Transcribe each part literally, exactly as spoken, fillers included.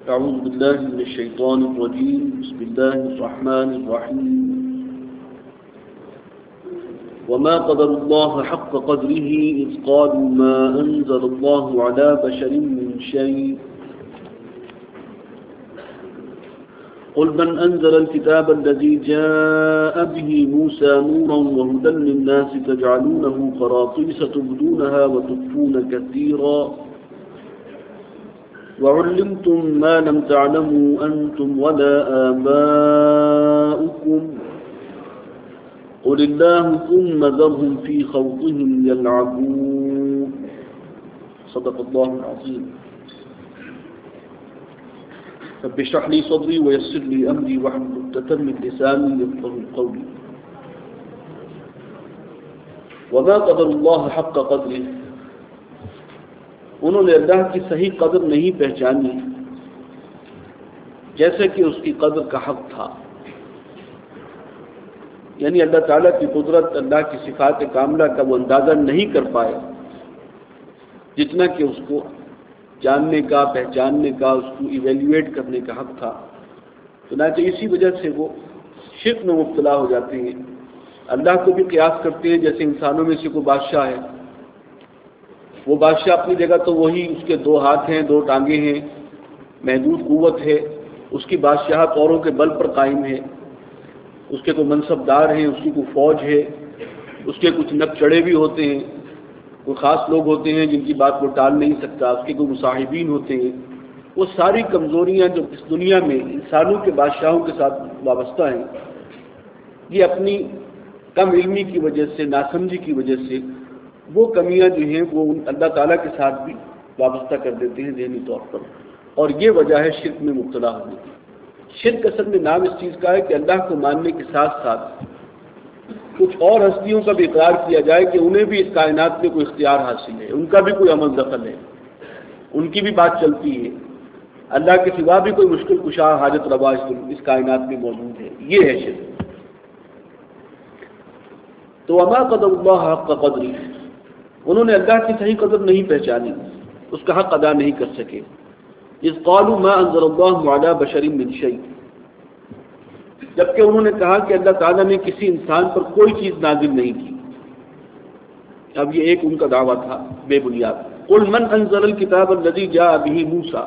أعوذ بالله من الشيطان الرجيم بسم الله الرحمن الرحيم وما قدر الله حق قدره إذ قالوا ما أنزل الله على بشر من شيء قل من أنزل الكتاب الذي جاء به موسى نورا وهدى للناس تجعلونه قراطيس تبدونها وتخفون كثيرا وعلمتم ما لم تعلموا أنتم ولا آباؤكم قل الله ثم ذرهم في خوضهم يلعبون صدق الله العظيم رب اشرح لي صدري ويسر لي أمري واحلل عقدة من لساني يفقهوا قولي وما قدر الله حق قدره انہوں نے اللہ کی صحیح قدر نہیں پہچانی جیسے کہ اس کی قدر کا حق تھا، یعنی اللہ تعالیٰ کی قدرت، اللہ کی صفات کاملہ کا وہ اندازہ نہیں کر پائے جتنا کہ اس کو جاننے کا، پہچاننے کا، اس کو ایویلیویٹ کرنے کا حق تھا۔ چنانچہ اسی وجہ سے وہ شرک میں مبتلا ہو جاتے ہیں، اللہ کو بھی قیاس کرتے ہیں جیسے انسانوں میں سے کوئی بادشاہ ہے، وہ بادشاہ اپنی جگہ تو وہی، اس کے دو ہاتھ ہیں، دو ٹانگیں ہیں، محدود قوت ہے، اس کی بادشاہت اوروں کے بل پر قائم ہے، اس کے کوئی منصب دار ہیں، اس کی کوئی فوج ہے، اس کے کچھ نب چڑھے بھی ہوتے ہیں، کوئی خاص لوگ ہوتے ہیں جن کی بات وہ ٹال نہیں سکتا، اس کے کوئی مصاحبین ہوتے ہیں۔ وہ ساری کمزوریاں جو اس دنیا میں انسانوں کے بادشاہوں کے ساتھ وابستہ ہیں، یہ اپنی کم علمی کی وجہ سے، ناسمجھی کی وجہ سے وہ کمیاں جو ہیں وہ اللہ تعالیٰ کے ساتھ بھی وابستہ کر دیتے ہیں ذہنی طور پر، اور یہ وجہ ہے شرک میں مبتلا ہونے کی۔ شرک اصل میں نام اس چیز کا ہے کہ اللہ کو ماننے کے ساتھ ساتھ کچھ اور ہستیوں کا بھی اقرار کیا جائے کہ انہیں بھی اس کائنات میں کوئی اختیار حاصل ہے، ان کا بھی کوئی عمل دخل ہے، ان کی بھی بات چلتی ہے، اللہ کے سوا بھی کوئی مشکل کشا، حاجت روا اس کائنات میں موجود ہے۔ یہ ہے شرک۔ تو وما قدر اللہ حق قدری، انہوں نے اللہ کی صحیح قدر نہیں پہچانی، اس کا حق ادا نہیں کر سکے۔ اذ قالوا ما انزل اللہ علی بشر من شیء، جبکہ انہوں نے کہا کہ اللہ تعالیٰ نے کسی انسان پر کوئی چیز نازل نہیں کی۔ اب یہ ایک ان کا دعویٰ تھا بے بنیاد۔ قل من انزل الکتاب الذی جاء به موسیٰ،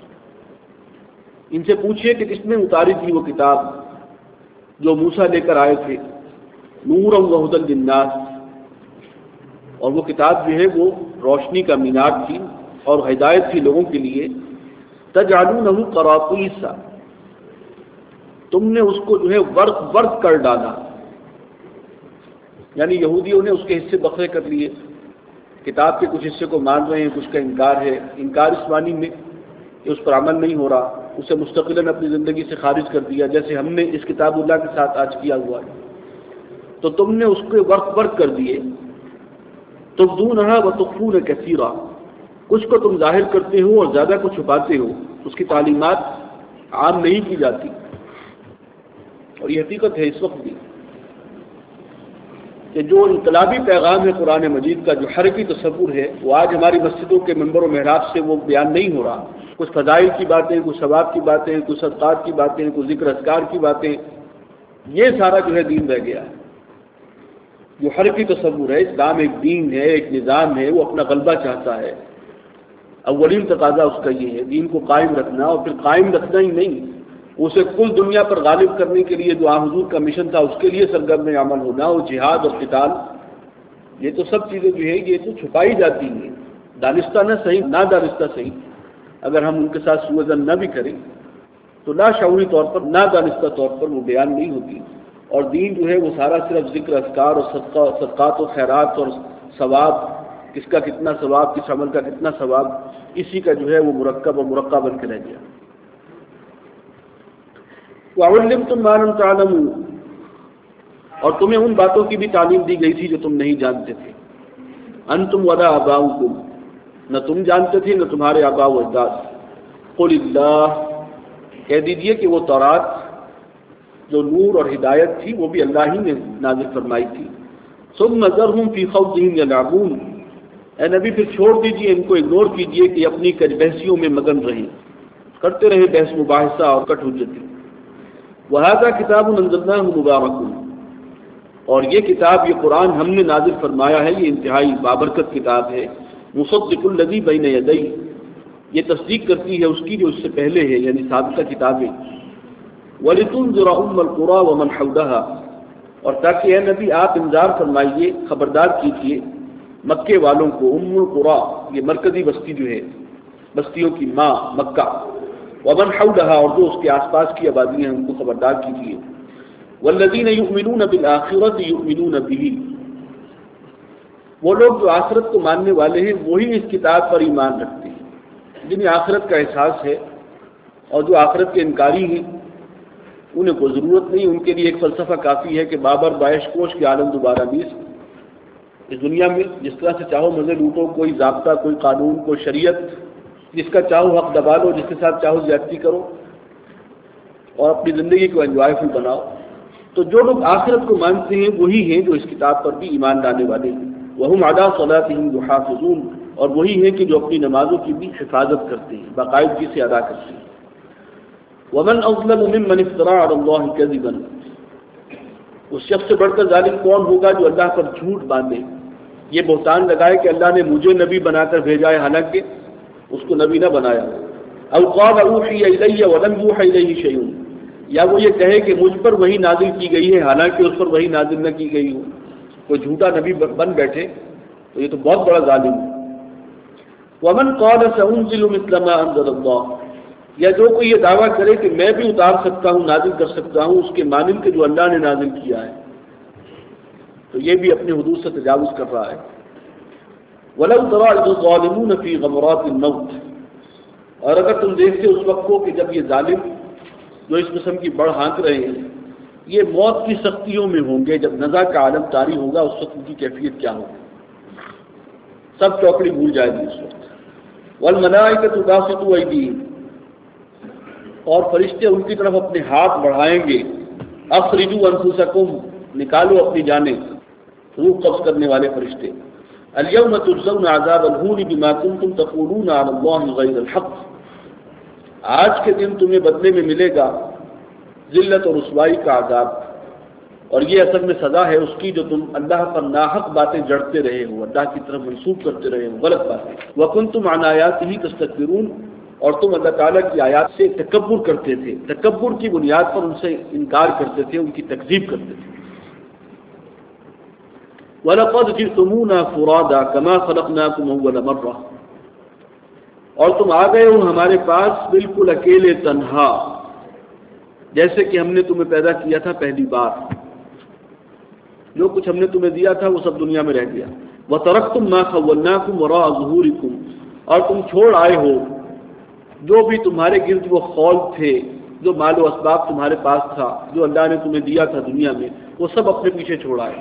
ان سے پوچھئے کہ کس نے اتاری تھی وہ کتاب جو موسیٰ لے کر آئے تھے، نورا وہدی للناس، اور وہ کتاب جو ہے وہ روشنی کا مینار تھی اور ہدایت تھی لوگوں کے لیے۔ تجعلونہ قراطیس، تم نے اس کو جو ہے ورق ورق کر ڈالا، یعنی یہودیوں نے اس کے حصے بکھرے کر لیے، کتاب کے کچھ حصے کو مان رہے ہیں، کچھ کا انکار ہے۔ انکار اس معنی میں کہ اس پر عمل نہیں ہو رہا، اسے مستقلاً اپنی زندگی سے خارج کر دیا، جیسے ہم نے اس کتاب اللہ کے ساتھ آج کیا ہوا ہے۔ تو تم نے اس کو ورق ورق کر دیے۔ تبدونہا وتخفون کثیرا، کچھ کو تم ظاہر کرتے ہو اور زیادہ کو چھپاتے ہو، اس کی تعلیمات عام نہیں کی جاتی، اور یہ حقیقت ہے اس وقت بھی کہ جو انقلابی پیغام ہے قرآن مجید کا، جو حرکی تصور ہے، وہ آج ہماری مسجدوں کے منبر و محراب سے وہ بیان نہیں ہو رہا۔ کچھ فضائل کی باتیں، کچھ ثواب کی باتیں، کچھ صدقات کی باتیں، کچھ ذکر اذکار کی باتیں، یہ سارا جو ہے دین رہ گیا ہے۔ جو حرکی تصور ہے، اسلام ایک دین ہے، ایک نظام ہے، وہ اپنا غلبہ چاہتا ہے۔ اولین تقاضا اس کا یہ ہے، دین کو قائم رکھنا، اور پھر قائم رکھنا ہی نہیں، اسے کل دنیا پر غالب کرنے کے لیے جو آن حضور کا مشن تھا اس کے لیے سرگرم عمل ہونا، اور جہاد اور قتال، یہ تو سب چیزیں جو ہے یہ تو چھپائی جاتی ہیں، دانستہ نہ صحیح، نہ دانستہ صحیح، اگر ہم ان کے ساتھ سوء ظن نہ بھی کریں تو لاشعوری طور پر، نہ دانستہ طور پر وہ بیان نہیں ہوتی۔ اور دین جو ہے وہ سارا صرف ذکر اذکار اور صدقہ صدقات و خیرات اور ثواب، کس کا کتنا ثواب، کس عمل کا کتنا ثواب، اسی کا جو ہے وہ مرکب اور مرقع بن کے رہ گیا۔ وَعُلِّمْتُم مَّا لَمْ تَعْلَمُوا، اور تمہیں ان باتوں کی بھی تعلیم دی گئی تھی جو تم نہیں جانتے تھے۔ أَنتُمْ وَلَا آبَاؤُكُمْ، نہ تم جانتے تھے نہ تمہارے آباء و اجداد۔ قُلِ اللَّهُ، کہہ دیجئے کہ وہ تورات جو نور اور ہدایت تھی وہ بھی اللہ ہی نے نازل فرمائی تھی۔ ثُمَّ ذَرْهُمْ فِي خَوْضِهِمْ يَلْعَبُونَ، اے نبی پھر چھوڑ دیجئے ان کو، اگنور کیجئے کہ اپنی کج بحثیوں میں مگن رہیں۔ کرتے رہے بحث مباحثہ اور کٹ حجتی. وَهَذَا كِتَابٌ أَنزَلْنَاهُ مُبَارَكٌ، اور یہ کتاب، یہ قرآن ہم نے نازل فرمایا ہے، یہ انتہائی بابرکت کتاب ہے. مُصَدِّقُ الَّذِي بَيْنَ يَدَيْهِ، یہ تصدیق کرتی ہے اس کی جو اس سے پہلے ہے، یعنی سابقہ کتابیں. وَلِتُنذِرَ أُمَّ الْقُرَىٰ وَمَنْ حَوْلَهَا، اور تاکہ اے نبی آپ انذار فرمائیے، خبردار کیجیے مکے والوں کو. ام القریٰ یہ مرکزی بستی جو ہے، بستیوں کی ماں مکہ. ومن حولها، اور جو اس کے آس پاس کی آبادیاں ہیں ان کو خبردار کیجیے. والذین یؤمنون بالآخرۃ یؤمنون به، وہ لوگ جو آخرت کو ماننے والے ہیں وہی اس کتاب پر ایمان رکھتے ہیں، جنہیں آخرت کا احساس ہے. اور جو آخرت کے انکاری ہیں انہیں کوئی ضرورت نہیں، ان کے لیے ایک فلسفہ کافی ہے کہ بابر بائش کوش کے عالم دوبارہ نیست. اس دنیا میں جس طرح سے چاہو مزے لوٹو، کوئی ضابطہ، کوئی قانون، کوئی شریعت، جس کا چاہو حق دبا لو، جس کے ساتھ چاہو زیادتی کرو اور اپنی زندگی کو انجوائے فل بناؤ. تو جو لوگ آخرت کو مانتے ہیں وہی ہیں جو اس کتاب پر بھی ایمان لانے والے ہیں. وَهُمْ عَلَىٰ صَلَاتِهِمْ يُحَافِظُونَ، اور وہی ہیں کہ جو اپنی نمازوں کی بھی حفاظت کرتے ہیں، باقاعدگی سے ادا کرتے ہیں. وَمَنْ أَظْلَمُ مِمَّنِ افْتَرَىٰ عَلَى اللَّهِ كَذِبًا، اس شخص سے بڑھ کر ظالم کون ہوگا جو اللہ پر جھوٹ باندھے، یہ بہتان لگائے کہ اللہ نے مجھے نبی بنا کر بھیجا ہے حالانکہ اس کو نبی نہ بنایا. او قال اوحی الی ولم یوحی الیہ شیء، یا وہ یہ کہے کہ مجھ پر وہی نازل کی گئی ہے حالانکہ اس پر وہی نازل نہ کی گئی ہو. کوئی جھوٹا نبی بن بیٹھے تو یہ تو بہت بڑا ظالم ہے. ومن قال سانزل مثل ما انزل اللہ، یا جو کوئی یہ دعویٰ کرے کہ میں بھی اتار سکتا ہوں، نازل کر سکتا ہوں اس کے مانند کے جو اللہ نے نازل کیا ہے، تو یہ بھی اپنے حدود سے تجاوز کر رہا ہے. وَلَوْ تَرَىٰ إِذِ الظَّالِمُونَ فِي غَمَرَاتِ الْمَوْتِ، اور اگر تم دیکھتے اس وقت کو کہ جب یہ ظالم جو اس قسم کی بڑھ ہانک رہے ہیں یہ موت کی سختیوں میں ہوں گے، جب نزا کا عالم طاری ہوگا اس وقت ان کی کیفیت کیا ہوگی، سب چوکڑی بھول جائے گی اس وقت. وَالْمَلَائِكَةُ بَاسِطُو أَيْدِيهِمْ، اور فرشتے ان کی طرف اپنے ہاتھ بڑھائیں گے. اخرجوا انفسکم، نکالو اپنی جانیں، روح قبض کرنے والے فرشتے. اليوم تجزون عذاب الہون بما کنتم تقولون علی اللہ غیر الحق، آج کے دن تمہیں بدلے میں ملے گا ذلت اور رسوائی کا عذاب، اور یہ اصل میں سزا ہے اس کی جو تم اللہ پر ناحق باتیں جڑتے رہے ہو، اللہ کی طرف منسوب کرتے رہے ہو غلط باتیں. وکنتم عن آیاتہ تستکبرون، اور تم اللہ تعالیٰ کی آیات سے تکبر کرتے تھے، تکبر کی بنیاد پر ان سے انکار کرتے تھے، ان کی تکذیب کرتے تھے. وَلَقَدْ جِئْتُمُونَا فُرَادًا كَمَا خَلَقْنَاكُمْ أَوَّلَ مَرَّةٍ، اور تم آ گئے ہو ہمارے پاس بالکل اکیلے تنہا، جیسے کہ ہم نے تمہیں پیدا کیا تھا پہلی بار. جو کچھ ہم نے تمہیں دیا تھا وہ سب دنیا میں رہ گیا. وَتَرَكْتُمْ مَا خَوَّلْنَاكُمْ وَرَاءَ ظُهُورِكُمْ، اور تم چھوڑ آئے ہو جو بھی تمہارے گرد وہ خول تھے، جو مال و اسباب تمہارے پاس تھا، جو اللہ نے تمہیں دیا تھا دنیا میں، وہ سب اپنے پیچھے چھوڑ آئے.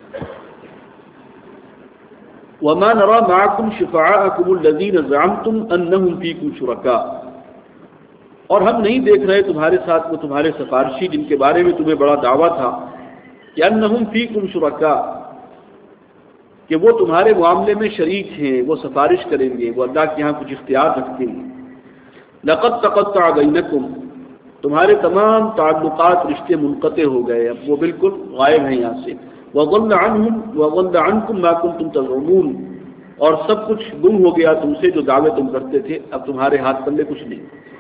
وَمَا نَرَىٰ مَعَكُمْ شُفَعَاءَكُمُ الَّذِينَ زَعَمْتُمْ أَنَّهُمْ فِيكُمْ شُرَكَاءُ، اور ہم نہیں دیکھ رہے تمہارے ساتھ وہ تمہارے سفارشی جن کے بارے میں تمہیں بڑا دعویٰ تھا کہ أَنَّهُمْ فِيكُمْ شُرَكَاءُ، کہ وہ تمہارے معاملے میں شریک ہیں، وہ سفارش کریں گے، وہ اللہ کے ہاں کچھ اختیار رکھتے ہیں. لَقَدْ تَقَطَّعَ بَيْنَكُمْ، تمہارے تمام تعلقات رشتے منقطع ہو گئے، اب وہ بالکل غائب ہیں یہاں سے. وَضَلَّ عَنْهُمْ وَضَلَّ عَنْكُمْ مَا كُنْتُمْ تَزْعُمُونَ، اور سب کچھ گم ہو گیا تم سے جو دعوے تم کرتے تھے، اب تمہارے ہاتھ پلے کچھ نہیں.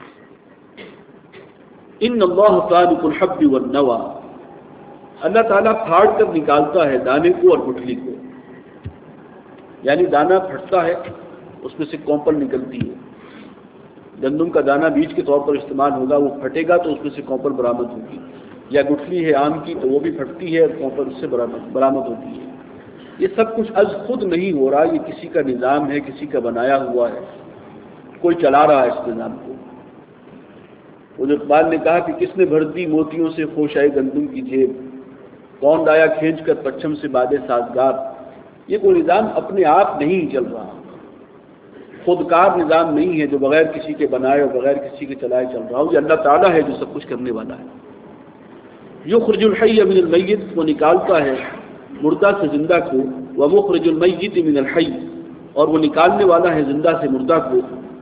ان اللہ فالق الحب والنوى، اللہ تعالیٰ پھاڑ کر نکالتا ہے دانے کو اور گٹھلی کو، یعنی دانہ پھٹتا ہے اس میں سے کونپل نکلتی ہے. گندم کا دانہ بیج کے طور پر استعمال ہوگا، وہ پھٹے گا تو اس میں سے کونپل برآمد ہوگی. یا گٹھلی ہے آم کی تو وہ بھی پھٹتی ہے اور کونپل اس سے برآمد ہوتی ہے. یہ سب کچھ از خود نہیں ہو رہا، یہ کسی کا نظام ہے، کسی کا بنایا ہوا ہے، کوئی چلا رہا ہے اس نظام کو. وہ جو اقبال نے کہا کہ کس نے بھر دی موتیوں سے خوشائے گندم کی جیب، کون لایا کھینچ کر پچھم سے بادے سازگار. یہ کوئی نظام اپنے آپ نہیں چل رہا، خودکار نظام نہیں ہے جو بغیر کسی کے بنائے اور بغیر کسی کے چلائے چل رہا ہو. یہ اللہ تعالیٰ ہے جو سب کچھ کرنے والا ہے. یخرج الحی من المیت، وہ نکالتا ہے مردہ سے زندہ کو. ومخرج المیت من الحی، اور وہ نکالنے والا ہے زندہ سے مردہ کو.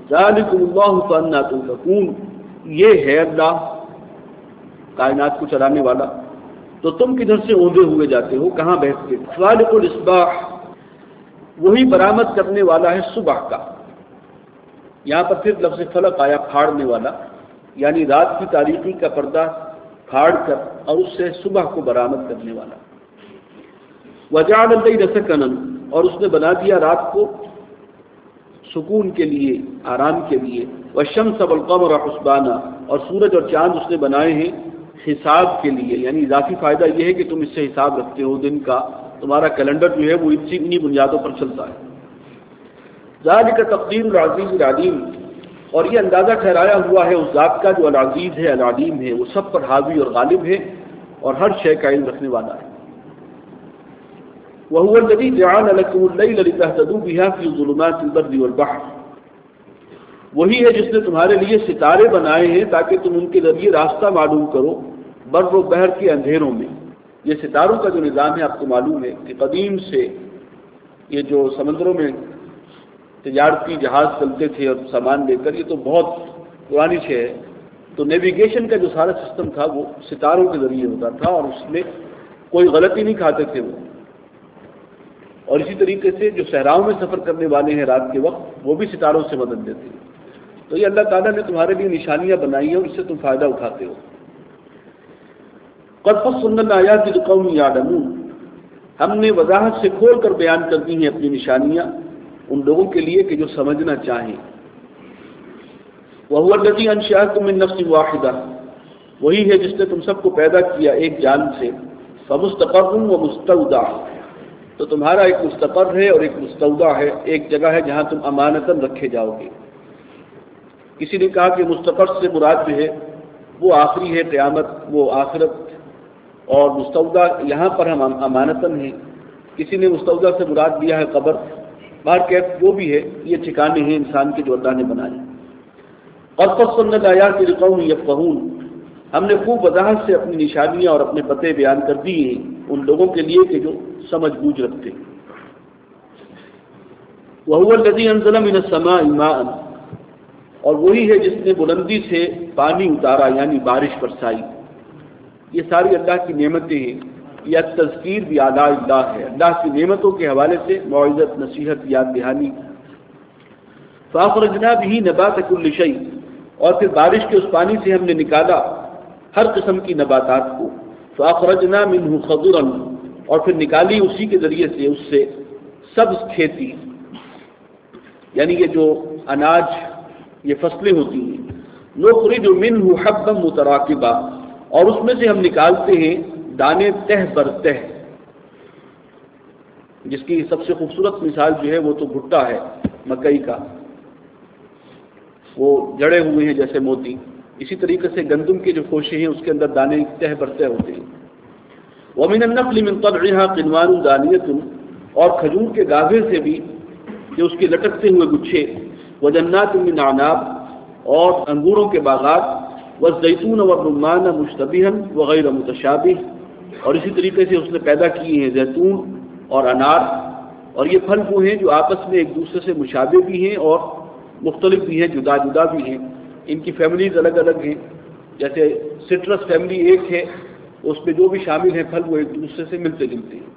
ذالکم اللہ فانا تؤفکون، یہ ہے اللہ کائنات کو چلانے والا، تو تم کدھر سے اوندے ہوئے جاتے ہو، کہاں بیٹھتے؟ فالق الاصباح، وہی برآمد کرنے والا ہے صبح کا۔ یہاں پر پھر لفظ فلق آیا، پھاڑنے والا، یعنی رات کی تاریکی کا پردہ پھاڑ کر اور اس سے صبح کو برآمد کرنے والا۔ وجعل الليل سكنا، اور اس نے بنا دیا رات کو سکون کے لیے، آرام کے لیے۔ والشمس والقمر حسبانا، اور سورج اور چاند اس نے بنائے ہیں حساب کے لیے، یعنی اضافی فائدہ یہ ہے کہ تم اس سے حساب رکھتے ہو دن کا، تمہارا کیلنڈر جو ہے وہ اسی انہی بنیادوں پر چلتا ہے۔ ذالک تقدیر العزیز العلیم، اور یہ اندازہ ٹھہرایا ہوا ہے اس ذات کا جو العزیز ہے، العلیم ہے، وہ سب پر حاوی اور غالب ہے اور ہر شے کا علم رکھنے والا ہے۔ وَهُوَ الَّذِي جَعَلَ لَكُمُ اللَّيْلَ لِتَهْتَدُوا بِهَا فِي ظُلُمَاتِ الْبَرِّ وَالْبَحْرِ، وہی ہے جس نے تمہارے لیے ستارے بنائے ہیں تاکہ تم ان کے ذریعے راستہ معلوم کرو بر و بحر کے اندھیروں میں۔ یہ ستاروں کا جو نظام ہے آپ کو معلوم ہے کہ قدیم سے یہ جو سمندروں میں تجارتی جہاز چلتے تھے اور سامان لے کر، یہ تو بہت پرانی شے ہے، تو نیویگیشن کا جو سارا سسٹم تھا وہ ستاروں کے ذریعے ہوتا تھا اور اس میں کوئی غلطی نہیں کھاتے تھے وہ۔ اور اسی طریقے سے جو صحراؤں میں سفر کرنے والے ہیں رات کے وقت، وہ بھی ستاروں سے مدد لیتے ہیں۔ تو یہ اللہ تعالیٰ نے تمہارے لیے نشانیاں بنائی ہیں اور اس سے تم فائدہ اٹھاتے ہو۔ قد فصلنا الآیات لقوم یعلمون، ہم نے وضاحت سے کھول کر بیان کر دی ہیں اپنی نشانیاں ان لوگوں کے لیے کہ جو سمجھنا چاہیں۔ وَهُوَ الَّذِي أَنشَأَكُم مِّن نَّفْسٍ وَاحِدَةٍ، وہی ہے جس نے تم سب کو پیدا کیا ایک جان سے۔ فَمُسْتَقَرٌّ وَمُسْتَوْدَعٌ، تو تمہارا ایک مستقر ہے اور ایک مستودع ہے، ایک جگہ ہے جہاں تم امانتاً رکھے جاؤ گے۔ کسی نے کہا کہ مستقر سے مراد جو ہے وہ آخری ہے قیامت، وہ آخرت، اور مستودع یہاں پر ہم امانتاً ہیں۔ کسی نے مستودع سے مراد دیا ہے قبر۔ بہر کیف جو بھی ہے یہ ٹھکانے ہیں انسان کے جو اللہ نے بنائے۔ قد فصلنا الآیات لقوم یفقہون، ہم نے خوب وضاحت سے اپنی نشانیاں اور اپنے پتے بیان کر دی ہیں ان لوگوں کے لیے کہ جو سمجھ بوجھ رکھتے ہیں۔ وَهُوَ الَّذِي أَنزَلَ مِنَ السَّمَاءِ مَاءً، اور وہی ہے جس نے بلندی سے پانی اتارا یعنی بارش برسائی۔ یہ ساری اللہ کی نعمتیں ہیں، یہ تذکیر بھی آلاء اللہ ہے، اللہ کی نعمتوں کے حوالے سے موعظت، نصیحت، یاد دہانی۔ فَأَخْرَجْنَا بِهِ نَبَاتَ كُلِّ شَيْءٍ، اور پھر بارش کے اس پانی سے ہم نے نکالا ہر قسم کی نباتات کو۔ فَأَخْرَجْنَا مِنْهُ خَضِرًا، اور پھر نکالی اسی کے ذریعے سے اس سے سبز کھیتی، یعنی یہ جو اناج، یہ فصلیں ہوتی ہیں۔ نُخْرِجُ مِنْهُ حَبًّا مُتَرَاكِبًا، اور اس میں سے ہم نکالتے ہیں دانے تہ بر تہ، جس کی سب سے خوبصورت مثال جو ہے وہ تو بھٹا ہے مکئی کا، وہ جڑے ہوئے ہیں جیسے موتی۔ اسی طریقے سے گندم کے جو خوشے ہیں اس کے اندر دانے تہ بر تہ ہوتے ہیں۔ وَمِنَ النَّخْلِ مِنْ طَلْعِهَا قِنْوَانٌ دَانِيَةٌ، اور کھجور کے گاھے سے بھی جو اس کے لٹکتے ہوئے گچھے۔ وَجَنَّاتٍ مِّنْ أَعْنَابٍ، اور انگوروں کے باغات۔ وَالزَّيْتُونَ وَالرُّمَّانَ مُشْتَبِهًا وَغَيْرَ مُتَشَابِهٍ، اور اسی طریقے سے اس نے پیدا کیے ہیں زیتون اور انار، اور یہ پھل وہ ہیں جو آپس میں ایک دوسرے سے مشابہ بھی ہیں اور مختلف بھی ہیں، جدا جدا بھی ہیں۔ ان کی فیملیز الگ الگ ہیں، جیسے سٹرس فیملی ایک ہے، اس میں جو بھی شامل ہیں پھل وہ ایک دوسرے سے ملتے جلتے ہیں۔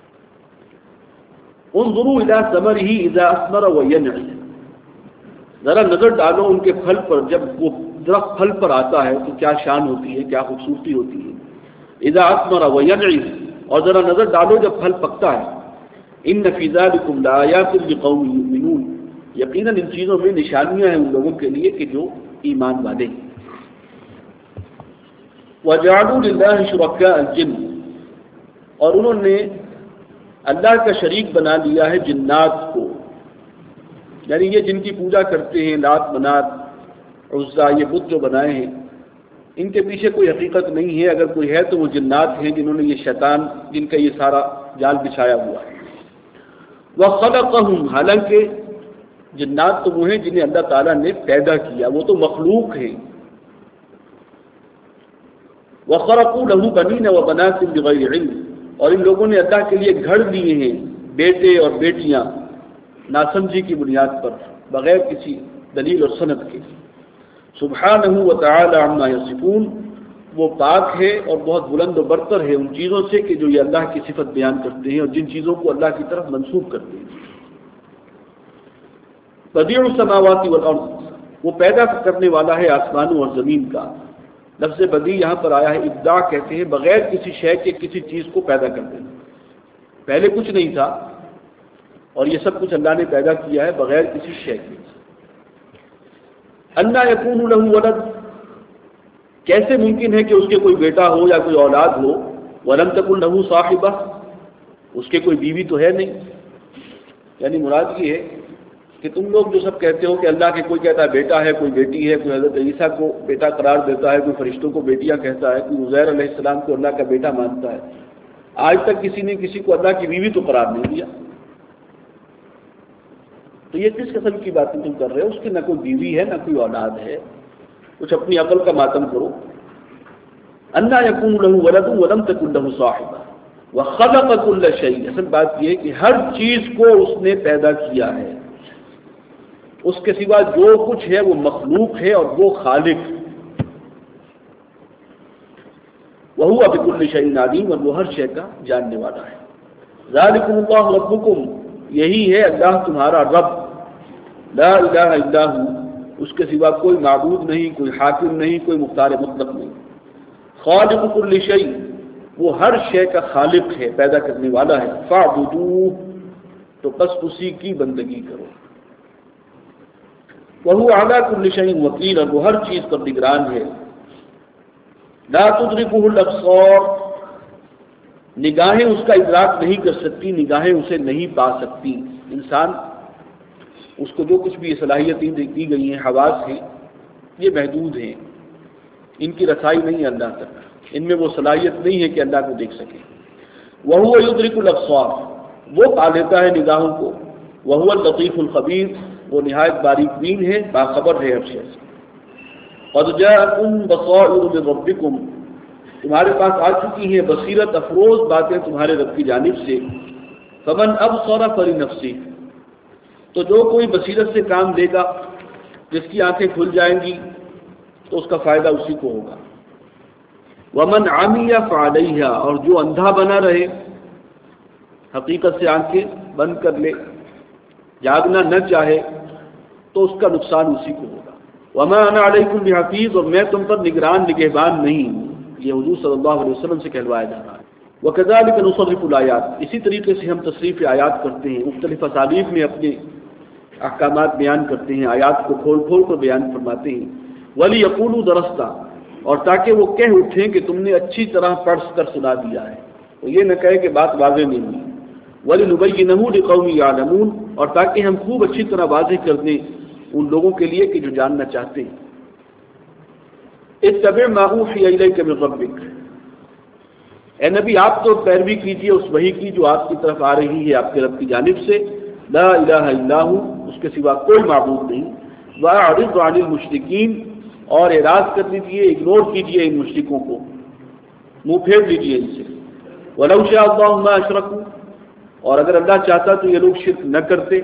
انظروا الی ثمرہ اذا اثمر وینعی، ذرا نظر ڈالو ان کے پھل پر، جب وہ درخت پھل پر آتا ہے تو کیا شان ہوتی ہے، کیا خوبصورتی ہوتی ہے۔ اذا اثمر وینعی، اور ذرا نظر ڈالو جب پھل پکتا ہے۔ ان فی ذلکم لآیات لقوم یؤمنون، یقیناً ان چیزوں میں نشانیاں ہیں ان لوگوں کے لیے کہ جو ایمان والے ہیں۔ وَجَعَلُوا لِلَّهِ شُرَكَاءَ الْجِنِّ، اور انہوں نے اللہ کا شریک بنا لیا ہے جنات کو، یعنی یہ جن کی پوجا کرتے ہیں، لات، منات، عزا، یہ بت جو بنائے ہیں، ان کے پیچھے کوئی حقیقت نہیں ہے، اگر کوئی ہے تو وہ جنات ہیں جنہوں نے یہ شیطان، جن کا یہ سارا جال بچھایا ہوا ہے۔ وَخَلَقَهُمْ، حالانکہ جنات تو وہ ہیں جنہیں اللہ تعالیٰ نے پیدا کیا، وہ تو مخلوق ہیں۔ وَخَرَقُوا لَهُ بَنِينَ وَبَنَاتٍ بِغَيْرِ عِلْمٍ، اور ان لوگوں نے اللہ کے لیے گھڑ دیے ہیں بیٹے اور بیٹیاں ناسمجھی کی بنیاد پر، بغیر کسی دلیل اور سند کے. سبحانہ و تعالی عما یصفون، وہ پاک ہے اور بہت بلند و برتر ہے ان چیزوں سے کہ جو یہ اللہ کی صفت بیان کرتے ہیں اور جن چیزوں کو اللہ کی طرف منسوب کرتے ہیں. بدیع السماوات والارض، وہ پیدا کرنے والا ہے آسمانوں اور زمین کا. لفظ بدیع یہاں پر آیا ہے، ابداع کہتے ہیں بغیر کسی شے کے کسی چیز کو پیدا کر دینا. پہلے کچھ نہیں تھا اور یہ سب کچھ اللہ نے پیدا کیا ہے بغیر کسی شے کے. انا یکون لہ ولد، کیسے ممکن ہے کہ اس کے کوئی بیٹا ہو یا کوئی اولاد ہو. ولم تکن لہ صاحبہ، اس کے کوئی بیوی تو ہے نہیں. یعنی مراد یہ ہے کہ تم لوگ جو سب کہتے ہو کہ اللہ کے کوئی کہتا ہے بیٹا ہے، کوئی بیٹی ہے، کوئی حضرت عیسیٰ کو بیٹا قرار دیتا ہے، کوئی فرشتوں کو بیٹیاں کہتا ہے، کوئی عزیر علیہ السلام کو اللہ کا بیٹا مانتا ہے، آج تک کسی نے کسی کو اللہ کی بیوی تو قرار نہیں دیا. تو یہ کس قسم کی باتیں تم کر رہے ہو؟ اس کی نہ کوئی بیوی ہے نہ کوئی اولاد ہے. کچھ اپنی عقل کا ماتم کرو. انا یکون لہ ولد ولم تکن لہ صاحبہ وخلق کل شیء، اصل بات یہ ہے کہ ہر چیز کو اس نے پیدا کیا ہے، اس کے سوا جو کچھ ہے وہ مخلوق ہے اور وہ خالق. وہو بکل شیء علیم، اور وہ ہر شے کا جاننے والا ہے. ذالکم اللہ ربکم، یہی ہے اللہ تمہارا رب. لا الہ الا ہو، اس کے سوا کوئی معبود نہیں، کوئی حاکم نہیں، کوئی مختار مطلق نہیں. خالق کل شیء، وہ ہر شے کا خالق ہے، پیدا کرنے والا ہے. فاعبدوہ، تو بس اسی کی بندگی کرو. وہو علی کل شیء وکیل، اور وہ ہر چیز پر نگران ہے. لا تدرکہ الابصار، نگاہیں اس کا ادراک نہیں کر سکتی، نگاہیں اسے نہیں پا سکتی. انسان اس کو جو کچھ بھی یہ صلاحیتیں دی گئی ہیں، حواس ہیں، یہ محدود ہیں، ان کی رسائی نہیں ہے اللہ تک. ان میں وہ صلاحیت نہیں ہے کہ اللہ کو دیکھ سکے. وہو یدرک الابصار، وہ پا لیتا ہے نگاہوں کو. وہو اللطیف الخبیر، وہ نہایت باریک بین ہے، باخبر ہے ہر شے سے. قد جاءکم بصائر من ربکم، تمہارے پاس آ چکی ہیں بصیرت افروز باتیں تمہارے رب کی جانب سے. فمن ابصر فلنفسہ، تو جو کوئی بصیرت سے کام لے گا، جس کی آنکھیں کھل جائیں گی تو اس کا فائدہ اسی کو ہوگا. ومن عمی فعلیہا، اور جو اندھا بنا رہے، حقیقت سے آنکھیں بند کر لے، جاگنا نہ چاہے، تو اس کا نقصان اسی کو ہوگا. وما انا علیکم بحفیظ، اور میں تم پر نگران نگہبان نہیں ہوں. یہ حضور صلی اللہ علیہ وسلم سے کہلوایا جا رہا ہے. وکذالک نصرف الآیات، اسی طریقے سے ہم تصریف آیات کرتے ہیں، مختلف اسالیب میں اپنے احکامات بیان کرتے ہیں، آیات کو کھول کھول کر بیان فرماتے ہیں. ولیقولوا درستا، اور تاکہ وہ کہہ اٹھیں کہ تم نے اچھی طرح پڑھ کر سنا دیا ہے، تو یہ نہ کہے کہ بات واضح نہیں ہوئی. وَلِنُبَيِّنَهُ لِقَوْمٍ يَعْلَمُونَ، اور تاکہ ہم خوب اچھی طرح واضح کر دیں ان لوگوں کے لیے کہ جو جاننا چاہتے ہیں. اتَّبِعْ مَا أُوحِيَ إِلَيْكَ مِن رَّبِّكَ، اے نبی آپ تو پیروی کیجیے اس وحی کی جو آپ کی طرف آ رہی ہے آپ کے رب کی جانب سے. لا الہ الا ہو، اس کے سوا کوئی معبود نہیں. وَأَعْرِضْ عَنِ الْمُشْرِكِينَ، اور اعراض کر لیجیے، اگنور کیجیے ان مشرکوں کو، منہ پھیر لیجیے ان سے. وَلَوْ شَاءَ اللَّهُ مَا أَشْرَكُوا، اور اگر اللہ چاہتا تو یہ لوگ شرک نہ کرتے.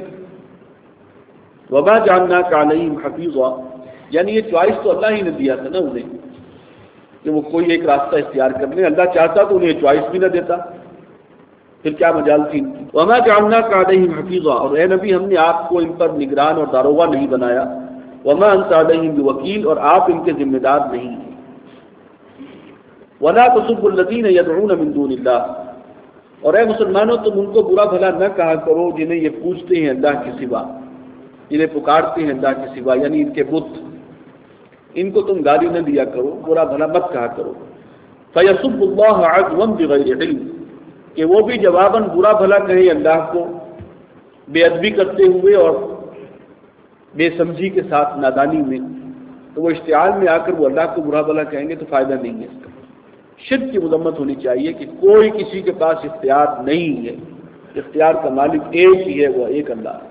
وَمَا جَعَلْنَاكَ عَلَيْهِمْ حَفِيظًا، یعنی یہ چوائس تو اللہ ہی نے دیا تھا نا انہیں کہ وہ کوئی ایک راستہ اختیار کر لیں. اللہ چاہتا تو انہیں چوائس بھی نہ دیتا، پھر کیا مجال تھی. وَمَا جَعَلْنَاكَ عَلَيْهِمْ حَفِيظًا، اور اے نبی ہم نے آپ کو ان پر نگران اور داروغہ نہیں بنایا. وَمَا أَنْتَ عَلَيْهِمْ بِوَكِيلٍ، اور آپ ان کے ذمہ دار نہیں ہیں. وَلَا تَسُبُّوا الَّذِينَ يَدْعُونَ مِن دُونِ اللَّهِ، اور اے مسلمانوں تم ان کو برا بھلا نہ کہا کرو جنہیں یہ پوجتے ہیں اللہ کے سوا، جنہیں پکارتے ہیں اللہ کے سوا، یعنی ان کے بت. ان کو تم گالی نہ دیا کرو، برا بھلا مت کہا کرو. فَيَسُبُّ اللَّهَ عَدْوًا بِغَيْرِ عِلْمٍ، کہ وہ بھی جواباً برا بھلا کہیں اللہ کو بے ادبی کرتے ہوئے اور بے سمجھی کے ساتھ، نادانی میں. تو وہ اشتعال میں آ کر وہ اللہ کو برا بھلا کہیں گے تو فائدہ نہیں ہے اس کا. شرک کی مذمت ہونی چاہیے کہ کوئی کسی کے پاس اختیار نہیں ہے، اختیار کا مالک ایک ہی ہے، وہ ایک اللہ ہے.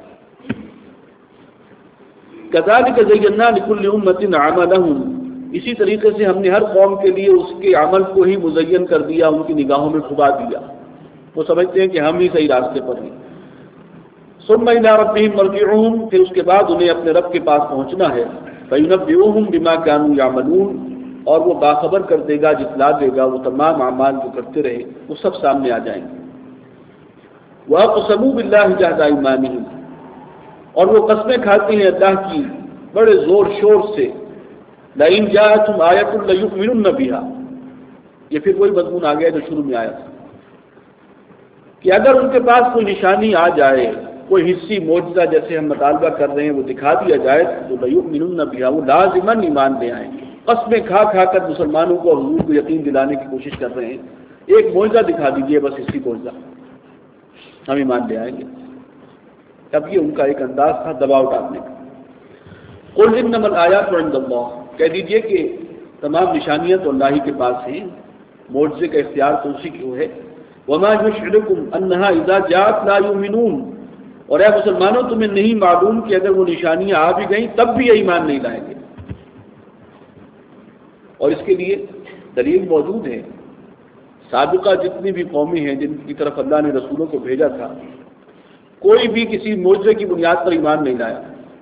كَذَلِكَ زَيَّنَّا لِكُلِّ أُمَّةٍ عَمَلَهُمْ، اسی طریقے سے ہم نے ہر قوم کے لیے اس کے عمل کو ہی مزین کر دیا، ان کی نگاہوں میں کھبا دیا. وہ سمجھتے ہیں کہ ہم ہی صحیح راستے پر ہیں. ثم إلى ربهم مرجعهم، پھر اس کے بعد انہیں اپنے رب کے پاس پہنچنا ہے، فينبئهم بما كانوا يعملون، اور وہ باخبر کر دے گا، جتلا دے گا وہ تمام اعمال جو کرتے رہے وہ سب سامنے آ جائیں گے۔ وَأَقْسَمُوا بِاللَّهِ جَهْدَ أَيْمَانِهِمْ، اور وہ قسمیں کھاتے ہیں اللہ کی بڑے زور شور سے، لَئِن جَاءَتْهُمْ آيَةٌ لَيُؤْمِنُنَّ بِهَا، یہ پھر وہی مضمون آ گیا جو شروع میں آیا تھا کہ اگر ان کے پاس کوئی نشانی آ جائے، کوئی حصی معجزہ جیسے ہم مطالبہ کر رہے ہیں وہ دکھا دیا جائے تو لَيُؤْمِنُنَّ بِهَا، وہ لازماً ایمان لے آئیں گے۔ قسمیں کھا کھا کر مسلمانوں کو اور حضور کو یقین دلانے کی کوشش کر رہے ہیں، ایک معجزہ دکھا دیجیے، بس اسی معجزہ ہم ایمان لے آئیں گے۔ اب یہ ان کا ایک انداز تھا دباؤ ڈالنے کا۔ قُلْ إِنَّمَا الْآيَاتُ عِندَ اللَّهِ، کہہ دیجئے کہ تمام نشانیاں تو اللہ ہی کے پاس ہیں، معجزے کا اختیار تو اسی کو ہے۔ وَمَا يُشْعِرُكُمْ أَنَّهَا إِذَا جَاءَتْ لَا يُؤْمِنُونَ، اور اے مسلمانوں تمہیں نہیں معلوم کہ اگر وہ نشانیاں آ بھی گئیں تب بھی یہ ایمان نہیں لائیں گے؟ اور اس کے لیے دلیل موجود ہے، سابقہ جتنی بھی قومیں ہیں جن کی طرف اللہ نے رسولوں کو بھیجا تھا، کوئی بھی کسی معجزے کی بنیاد پر ایمان نہیں لایا۔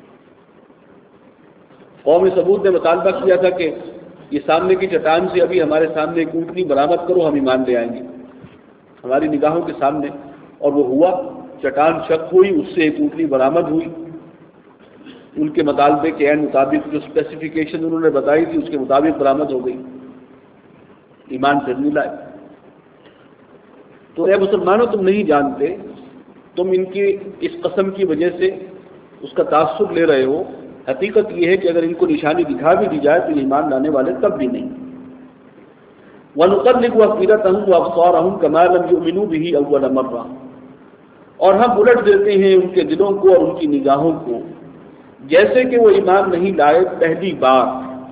قوم ثمود نے مطالبہ کیا تھا کہ یہ سامنے کی چٹان سے ابھی ہمارے سامنے ایک اونٹنی برآمد کرو، ہم ایمان لے آئیں گے ہماری نگاہوں کے سامنے، اور وہ ہوا، چٹان شق ہوئی، اس سے ایک اونٹنی برآمد ہوئی، ان کے مطالبے کے عین مطابق جو اسپیسیفیکیشن انہوں نے بتائی تھی اس کے مطابق برآمد ہو گئی، ایمان پھر نہیں لائے۔ تو اے مسلمانوں تم نہیں جانتے، تم ان کی اس قسم کی وجہ سے اس کا تاثر لے رہے ہو، حقیقت یہ ہے کہ اگر ان کو نشانی دکھا بھی دی جائے تو ایمان لانے والے تب بھی نہیں۔ وَنُقَلِّبُ أَفْئِدَتَهُمْ وَأَبْصَارَهُمْ كَمَا لَمْ يُؤْمِنُوا بِهِ أَوَّلَ مَرَّةٍ، اور ہم الٹ دیتے ہیں ان کے دلوں کو اور ان کی نگاہوں کو جیسے کہ وہ ایمان نہیں لائے پہلی بار۔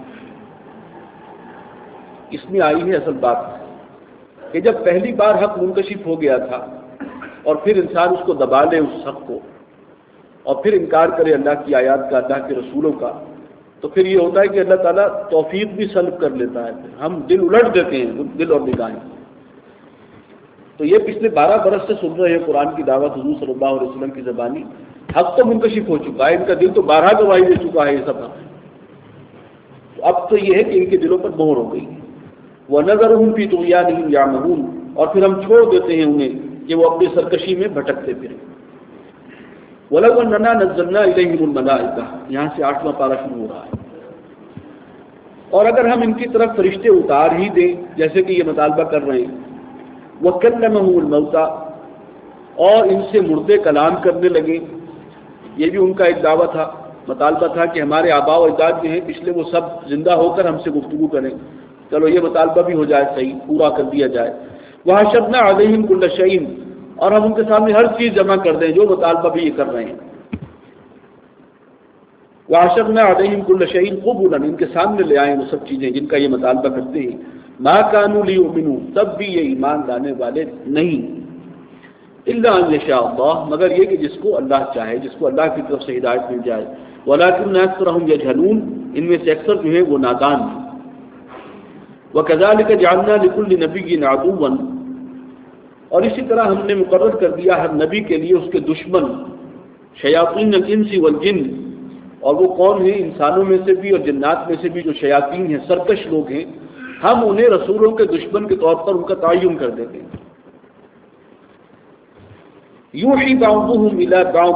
اس میں آئی ہے اصل بات کہ جب پہلی بار حق منکشف ہو گیا تھا اور پھر انسان اس کو دبا لے اس حق کو اور پھر انکار کرے اللہ کی آیات کا، اللہ کے رسولوں کا، تو پھر یہ ہوتا ہے کہ اللہ تعالیٰ توفیق بھی سلب کر لیتا ہے، ہم دل الٹ دیتے ہیں، دل اور نگاہیں۔ تو یہ پچھلے بارہ برس سے سن رہے ہیں قرآن کی دعوت حضور صلی اللہ علیہ وسلم کی زبانی، حق تو منکشف ہو چکا ہے، ان کا دل تو بارہ گواہی دے چکا ہے یہ سب حق، تو اب تو یہ ہے کہ ان کے دلوں پر مہر ہو گئی۔ وَنَذَرُهُمْ فِي طُغْيَانِهِمْ يَعْمَهُونَ، اور پھر ہم چھوڑ دیتے ہیں انہیں کہ وہ اپنی سرکشی میں بھٹکتے پھریں۔ وَلَوْ أَنَّنَا نَزَّلْنَا إِلَيْهِمُ الْمَلَائِكَةَ، یہاں سے آٹھواں پارہ شروع ہو رہا ہے، اور اگر ہم ان کی طرف فرشتے اتار ہی دیں جیسے کہ یہ مطالبہ کر رہے ہیں، وَكَلَّمَهُمُ الْمَوْتَى، اور ان سے مردے کلام کرنے لگے، یہ بھی ان کا ایک دعویٰ تھا، مطالبہ تھا کہ ہمارے آباء و اجداد جو ہیں پچھلے وہ سب زندہ ہو کر ہم سے گفتگو کریں، چلو یہ مطالبہ بھی ہو جائے، صحیح پورا کر دیا جائے۔ وَحَشَرْنَا عَلَيْهِمْ كُلَّ شَيْءٍ، اور ہم ان کے سامنے ہر چیز جمع کر دیں جو مطالبہ بھی یہ کر رہے ہیں۔ وَحَشَرْنَا عَلَيْهِمْ كُلَّ شَيْءٍ قُبُلًا، ان کے سامنے لے آئیں وہ سب چیزیں جن کا یہ مطالبہ کرتے ہیں۔ مَا كَانُوا لِيُؤْمِنُوا، تب بھی یہ ایمان لانے والے نہیں، إِلَّا أَن يَشَاءَ اللَّهُ، مگر یہ کہ جس کو اللہ چاہے، جس کو اللہ کی طرف سے ہدایت مل جائے۔ وَلَكِنَّ أَكْثَرَهُمْ يَجْهَلُونَ، ان میں سے اکثر جو ہے وہ نادان ہیں۔ وَكَذَلِكَ جَعَلْنَا لِكُلِّ نَبِيٍّ عَدُوًّا، اور اسی طرح ہم نے مقرر کر دیا ہر نبی کے لیے اس کے دشمن، شیاطین الانس والجن، اور وہ کون ہیں؟ انسانوں میں سے بھی اور جنات میں سے بھی جو شیاطین ہیں، سرکش لوگ ہیں، ہم انہیں رسولوں کے دشمن کے طور پر ان کا تعین کر دیتے ہیں۔ یوحی بعضهم الی بعض،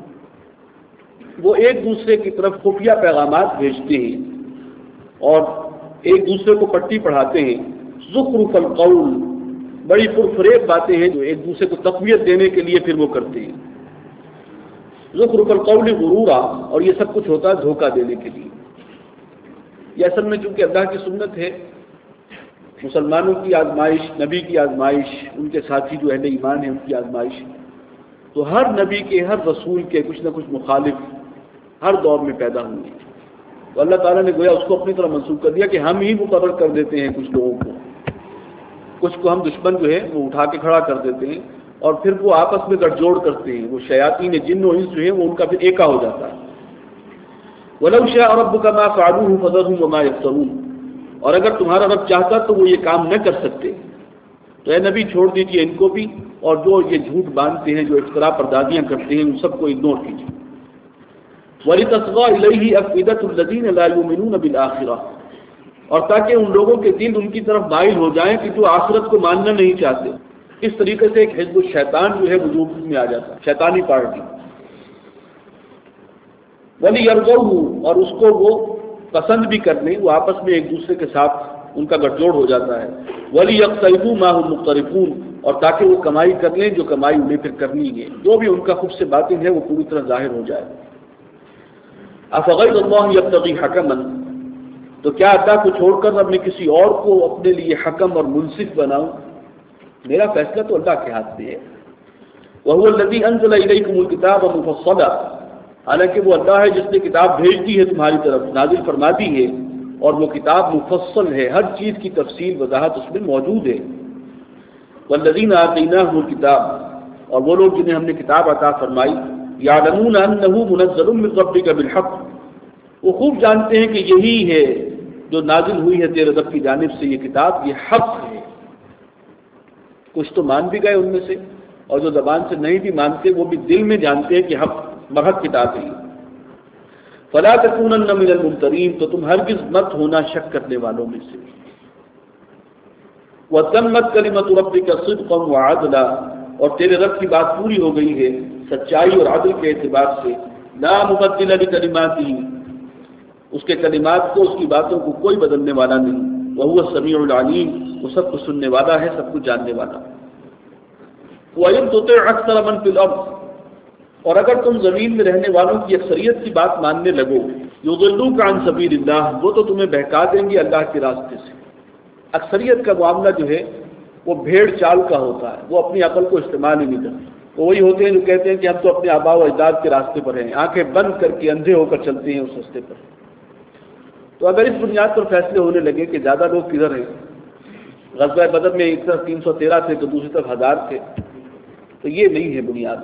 وہ ایک دوسرے کی طرف خفیہ پیغامات بھیجتے ہیں اور ایک دوسرے کو پٹی پڑھاتے ہیں۔ زخرف القول، بڑی پرفریب باتیں ہیں جو ایک دوسرے کو تقویت دینے کے لیے پھر وہ کرتے ہیں۔ زخرف القول غرورا، اور یہ سب کچھ ہوتا ہے دھوکہ دینے کے لیے۔ یہ اصل میں چونکہ اللہ کی سنت ہے، مسلمانوں کی آزمائش، نبی کی آزمائش، ان کے ساتھی جو اہل ایمان ہیں ان کی آزمائش، تو ہر نبی کے، ہر رسول کے کچھ نہ کچھ مخالف ہر دور میں پیدا ہوں گے، تو اللہ تعالیٰ نے گویا اس کو اپنی طرح منسوخ کر دیا کہ ہم ہی مقرر کر دیتے ہیں کچھ لوگوں کو، کچھ کو ہم دشمن جو ہے وہ اٹھا کے کھڑا کر دیتے ہیں اور پھر وہ آپس میں گٹھ جوڑ کرتے ہیں، وہ شیاطین جن و انس جو ہیں وہ ان کا پھر ایکا ہو جاتا ہے۔ وَلَوْ شَاءَ رَبُّكَ مَا فَعَلُوهُ فَذَرْهُمْ وَمَا يَفْتَرُونَ، اور اگر تمہارا رب چاہتا تو وہ یہ کام نہ کر سکتے، تو اے نبی چھوڑ دیجیے ان کو بھی، اور جو یہ جھوٹ باندھتے ہیں، جو افتراء پردازیاں کرتے ہیں، ان سب کو اگنور کیجیے۔ وَلِتَصْغَىٰ إِلَيْهِ أَفْئِدَةُ الَّذِينَ لَا يُؤْمِنُونَ بِالْآخِرَةِ، اور تاکہ ان لوگوں کے دل ان کی طرف مائل ہو جائیں کہ جو آخرت کو ماننا نہیں چاہتے۔ اس طریقے سے ایک حزب الشیطان جو ہے وجود میں آ جاتا ہے، شیطانی پارٹی۔ وَلِيَرْضَوْهُ، اور اس کو وہ پسند بھی کر لیں، وہ آپس میں ایک دوسرے کے ساتھ ان کا گٹھ جوڑ ہو جاتا ہے۔ وَلِيَقْتَرِفُوا مَا هُمْ مُقْتَرِفُونَ، اور تاکہ وہ کمائی کر لیں جو کمائی انہیں پھر کرنی ہے، جو بھی ان کا خود سے باطن ہے وہ پوری طرح ظاہر ہو جائے۔ أَفَغَيْرَ اللَّهِ يَبْتَغِي حَكَمًا، تو کیا اللہ کو چھوڑ کر اب میں کسی اور کو اپنے لیے حکم اور منصف بناؤں؟ میرا فیصلہ تو اللہ کے ہاتھ میں ہے۔ وَهُوَ الَّذِي أَنزَلَ إِلَيْكُمُ الْكِتَابَ مُفَصَّلًا، حالانکہ وہ اللہ ہے جس نے کتاب بھیج دی ہے تمہاری طرف، نازل فرما دی ہے، اور وہ کتاب مفصل ہے، ہر چیز کی تفصیل وضاحت اس میں موجود ہے۔ وَالَّذِينَ آتَيْنَاهُمُ الْكِتَابَ، اور وہ لوگ جنہیں ہم نے کتاب عطا فرمائی، يَعْلَمُونَ أَنَّهُ مُنَزَّلٌ مِّن رَّبِّكَ بِالْحَقِّ، وہ خوب جانتے ہیں کہ یہی ہے جو نازل ہوئی ہے تیرے رب کی جانب سے، یہ کتاب یہ حق ہے۔ کچھ تو مان بھی گئے ان میں سے، اور جو زبان سے نہیں بھی مانتے وہ بھی دل میں جانتے ہیں کہ حق برحق کتاب ہے۔ فَلَا تَكُونَنَّ مِنَ الْمُمْتَرِينَ، تو تم ہرگز مت ہونا شک کرنے والوں میں سے۔ وَتَمَّتْ كَلِمَةُ رَبِّكَ صِدْقًا وَعَدْلًا، اور تیرے رب کی بات پوری ہو گئی ہے سچائی اور عدل کے اعتبار سے۔ لَا مُبَدِّلَ لِكَلِمَاتِهِ، اس کے کلمات کو، اس کی باتوں کو کوئی بدلنے والا نہیں۔ وَهُوَ السَّمِيعُ الْعَلِيمُ، وہ سب کچھ سننے والا ہے، سب کچھ جاننے والا۔ وَإِن تُطِعْ أَكْثَرَ مَن فِي الْأَرْضِ، اور اگر تم زمین میں رہنے والوں کی اکثریت کی بات ماننے لگو، يُضِلُّوكَ عَن سَبِيلِ اللَّهِ، وہ تو تمہیں بہکا دیں گے اللہ کے راستے سے۔ اکثریت کا معاملہ جو ہے وہ بھیڑ چال کا ہوتا ہے، وہ اپنی عقل کو استعمال ہی نہیں کرتے۔ وہ وہی ہوتے ہیں جو کہتے ہیں کہ ہم تو اپنے آباء و اجداد کے راستے پر ہیں، آنکھیں بند کر کے اندھے ہو کر چلتے ہیں اس راستے پر۔ تو اگر اس بنیاد پر فیصلے ہونے لگے کہ زیادہ لوگ کدھر ہیں، غزوہ بدر میں ایک طرف تین سو تیرہ تھے تو دوسری طرف ہزار تھے، تو یہ نہیں ہے بنیاد،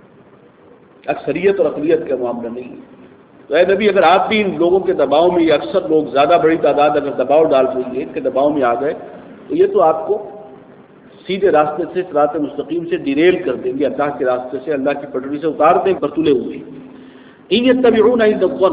اکثریت اور اقلیت کا معاملہ نہیں ہے۔ تو اے نبی، اگر آپ بھی ان لوگوں کے دباؤ میں، یہ اکثر لوگ، زیادہ بڑی تعداد اگر دباؤ ڈال رہی ہے، ان کے دباؤ میں آ گئے، تو یہ تو آپ کو سیدھے راستے سے، صراط مستقیم سے ڈیریل کر دیں گے، اللہ کے راستے سے، اللہ کی پٹری سے اتار دیں برتولے ہوئے۔ ان یتبعون الا الظن،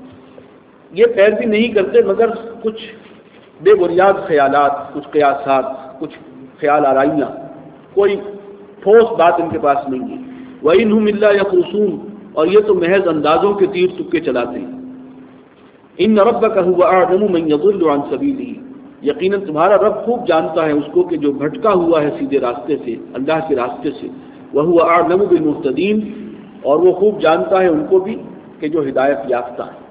یہ پیروی نہیں کرتے مگر کچھ بے بنیاد خیالات، کچھ قیاسات، کچھ خیال آرائیاں، کوئی ٹھوس بات ان کے پاس نہیں ہے۔ وَإِنْهُمْ إِلَّا يَخْرُصُونَ، اور یہ تو محض اندازوں کے تیر تکے چلاتے ہیں۔ إِنَّ رَبَّكَ هُوَ أَعْلَمُ مَن يَضِلُّ عَن سَبِيلِهِ، یقیناً تمہارا رب خوب جانتا ہے اس کو کہ جو بھٹکا ہوا ہے سیدھے راستے سے، اللہ کے راستے سے۔ وَهُوَ أَعْلَمُ بِالْمُهْتَدِينَ، اور وہ خوب جانتا ہے ان کو بھی کہ جو ہدایت یافتہ ہے۔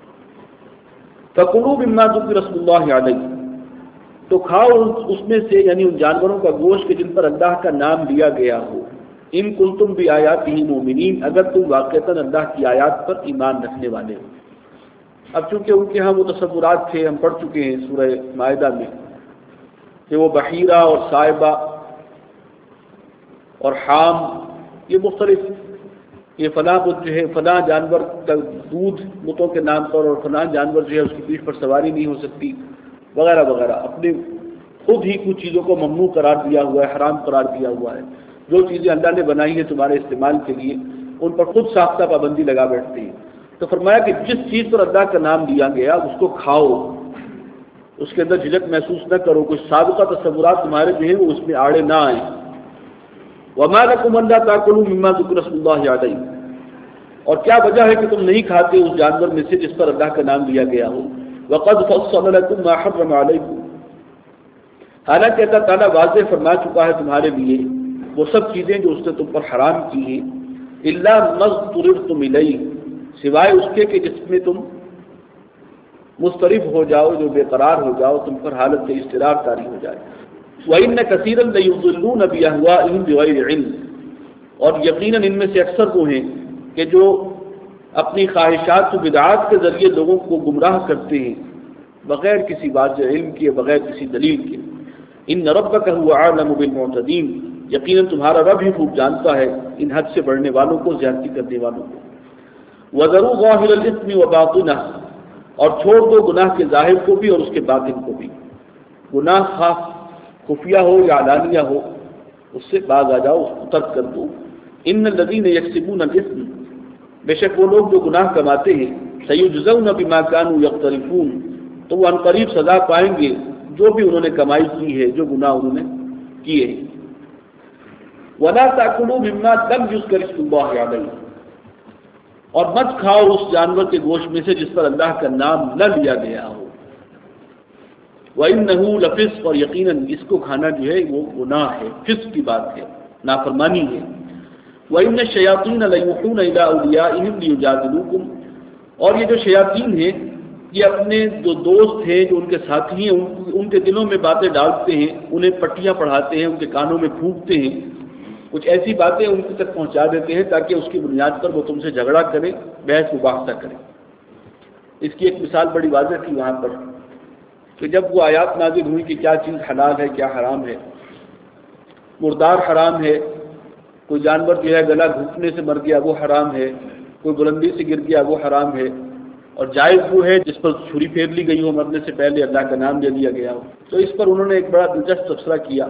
فَكُلُوا مِمَّا ذُكِرَ اسْمُ اللَّهِ عَلَيْهِ، تو کھاؤ اس میں سے، یعنی ان جانوروں کا گوشت کہ جن پر اللہ کا نام لیا گیا ہو۔ ان کنتم بآیاتہ مؤمنین، اگر تم واقعتاً اللہ کی آیات پر ایمان رکھنے والے ہو۔ اب چونکہ ان کے ہاں وہ تصورات تھے، ہم پڑھ چکے ہیں سورہ مائدہ میں کہ وہ بحیرہ اور صائبہ اور حام، یہ مختلف، یہ فلاں بت جو ہے فلاں جانور کا دودھ بتوں کے نام پر، اور فلاں جانور جو ہے اس کی پیٹھ پر سواری نہیں ہو سکتی، وغیرہ وغیرہ، اپنے خود ہی کچھ چیزوں کو ممنوع قرار دیا ہوا ہے، حرام قرار دیا ہوا ہے۔ جو چیزیں اللہ نے بنائی ہیں تمہارے استعمال کے لیے، ان پر خود ساختہ پابندی لگا بیٹھتے ہیں۔ تو فرمایا کہ جس چیز پر اللہ کا نام لیا گیا اس کو کھاؤ، اس کے اندر جھجک محسوس نہ کرو، کچھ سابقہ تصورات تمہارے جو ہیں وہ اس میں آڑے نہ آئیں۔ وَمَا لَكُمْ أَلَّا تَأْكُلُوا مِمَّا ذُكِرَ اسْمُ اللَّهِ عَلَيْهِ، اور کیا وجہ ہے کہ تم نہیں کھاتے اس جانور میں سے جس پر اللہ کا نام لیا گیا ہو۔ وَقَدْ فَصَّلَ لَكُمْ مَا حَرَّمَ عَلَيْكُمْ، حالانکہ اللہ تعالیٰ واضح فرما چکا ہے تمہارے لیے وہ سب چیزیں جو اس نے تم پر حرام کی ہیں، إِلَّا مَا اضْطُرِرْتُمْ إِلَيْهِ، سوائے اس کے کہ جس میں تم مضطرب ہو جاؤ، جو بے قرار ہو جاؤ، تم پر حالت سے اضطراب طاری ہو جائے۔ وَإِنَّ كَثِيرًا لَيُضِلُّونَ بِأَهْوَائِهِمْ بِغَيْرِ عِلْمٍ، اور یقیناً ان میں سے اکثر وہ ہیں کہ جو اپنی خواہشات و بدعات کے ذریعے لوگوں کو گمراہ کرتے ہیں بغیر کسی واضح علم کے، بغیر کسی دلیل کے۔ إِنَّ رَبَّكَ هُوَ أَعْلَمُ بِالْمُعْتَدِينَ، یقیناً تمہارا رب ہی خوب جانتا ہے ان حد سے بڑھنے والوں کو، زیادتی کرنے والوں کو۔ وَذَرُوا ظَاهِرَ الْإِثْمِ وَبَاطِنَهُ، اور چھوڑ دو گناہ کے ظاہر کو بھی اور اس کے باطن کو بھی۔ گناہ خواہ خفیہ ہو یا علانیہ ہو، اس سے باز آ جاؤ، اس کو ترک کر دو۔ ان الذین یکسبون الاثم، بے شک وہ لوگ جو گناہ کماتے ہیں، سیجزون بما کانوا یقترفون، تو وہ عنقریب سزا پائیں گے جو بھی انہوں نے کمائی کی ہے، جو گناہ انہوں نے کیے ہیں۔ ولا تاکلوا مما لم یذکر اسم اللہ علیہ، اور مت کھاؤ اس جانور کے گوشت میں سے جس پر اللہ کا نام نہ لیا گیا ہو۔ وَإِنَّهُ لَفِسْقٌ، اور یقیناً اس کو کھانا جو ہے وہ گناہ ہے، فسق کی بات ہے، نافرمانی ہے۔ وَإِنَّ الشَّيَاطِينَ لَيُوحُونَ إِلَىٰ أَوْلِيَائِهِمْ لِيُجَادِلُوكُمْ، اور یہ جو شیاطین ہیں یہ اپنے جو دوست ہیں، جو ان کے ساتھی ہیں، ان کے دلوں میں باتیں ڈالتے ہیں، انہیں پٹیاں پڑھاتے ہیں، ان کے کانوں میں پھونکتے ہیں، کچھ ایسی باتیں ان تک پہنچا دیتے ہیں تاکہ اس کی بنیاد پر وہ تم سے جھگڑا کریں، بحث مباحثہ کریں۔ اس کی ایک مثال بڑی واضح تھی وہاں پر کہ جب وہ آیات نازل ہوئی کہ کیا چیز حلال ہے کیا حرام ہے، مردار حرام ہے، کوئی جانور جو ہے گلا گھٹنے سے مر گیا وہ حرام ہے، کوئی بلندی سے گر گیا وہ حرام ہے، اور جائز وہ ہے جس پر چھری پھیر لی گئی ہو، مرنے سے پہلے اللہ کا نام لے لیا گیا ہو۔ تو اس پر انہوں نے ایک بڑا دلچسپ تبصرہ کیا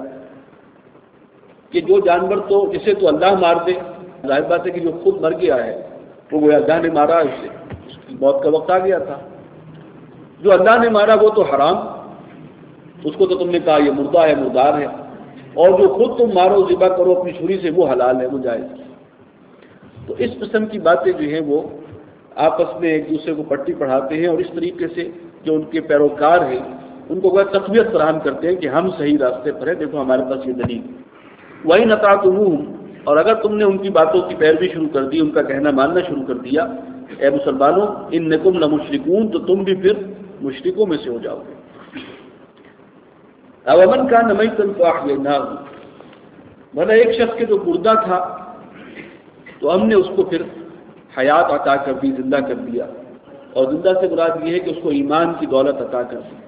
کہ جو جانور تو جسے تو اللہ مار دے، ظاہر بات ہے کہ جو خود مر گیا ہے وہ گویا اللہ نے مارا، اسے اس کی موت کا وقت آ گیا تھا۔ جو اللہ نے مارا وہ تو حرام، اس کو تو تم نے کہا یہ مردہ ہے، مردار ہے، اور جو خود تم مارو ذبح کرو اپنی چھری سے وہ حلال ہے، وہ جائز ہے۔ تو اس قسم کی باتیں جو ہیں وہ آپس میں ایک دوسرے کو پٹی پڑھاتے ہیں، اور اس طریقے سے جو ان کے پیروکار ہیں ان کو وہ تقویت فراہم کرتے ہیں کہ ہم صحیح راستے پر ہیں، دیکھو ہمارے پاس یہ دلیل۔ وَإِنْ أَطَعْتُمُوهُمْ، اور اگر تم نے ان کی باتوں کی پیروی شروع کر دی، ان کا کہنا ماننا شروع کر دیا، اے مسلمانوں، إِنَّكُمْ لَمُشْرِكُونَ، تو تم بھی پھر مشرکوں میں سے ہو جاؤ گے۔ أَوَمَنْ كَانَ مَيْتًا فَأَحْيَيْنَاهُ، بھلا ایک شخص کے جو مردہ تھا تو ہم نے اس کو پھر حیات عطا کر دی، زندہ کر دیا، اور زندہ سے مراد یہ ہے کہ اس کو ایمان کی دولت عطا کر دی۔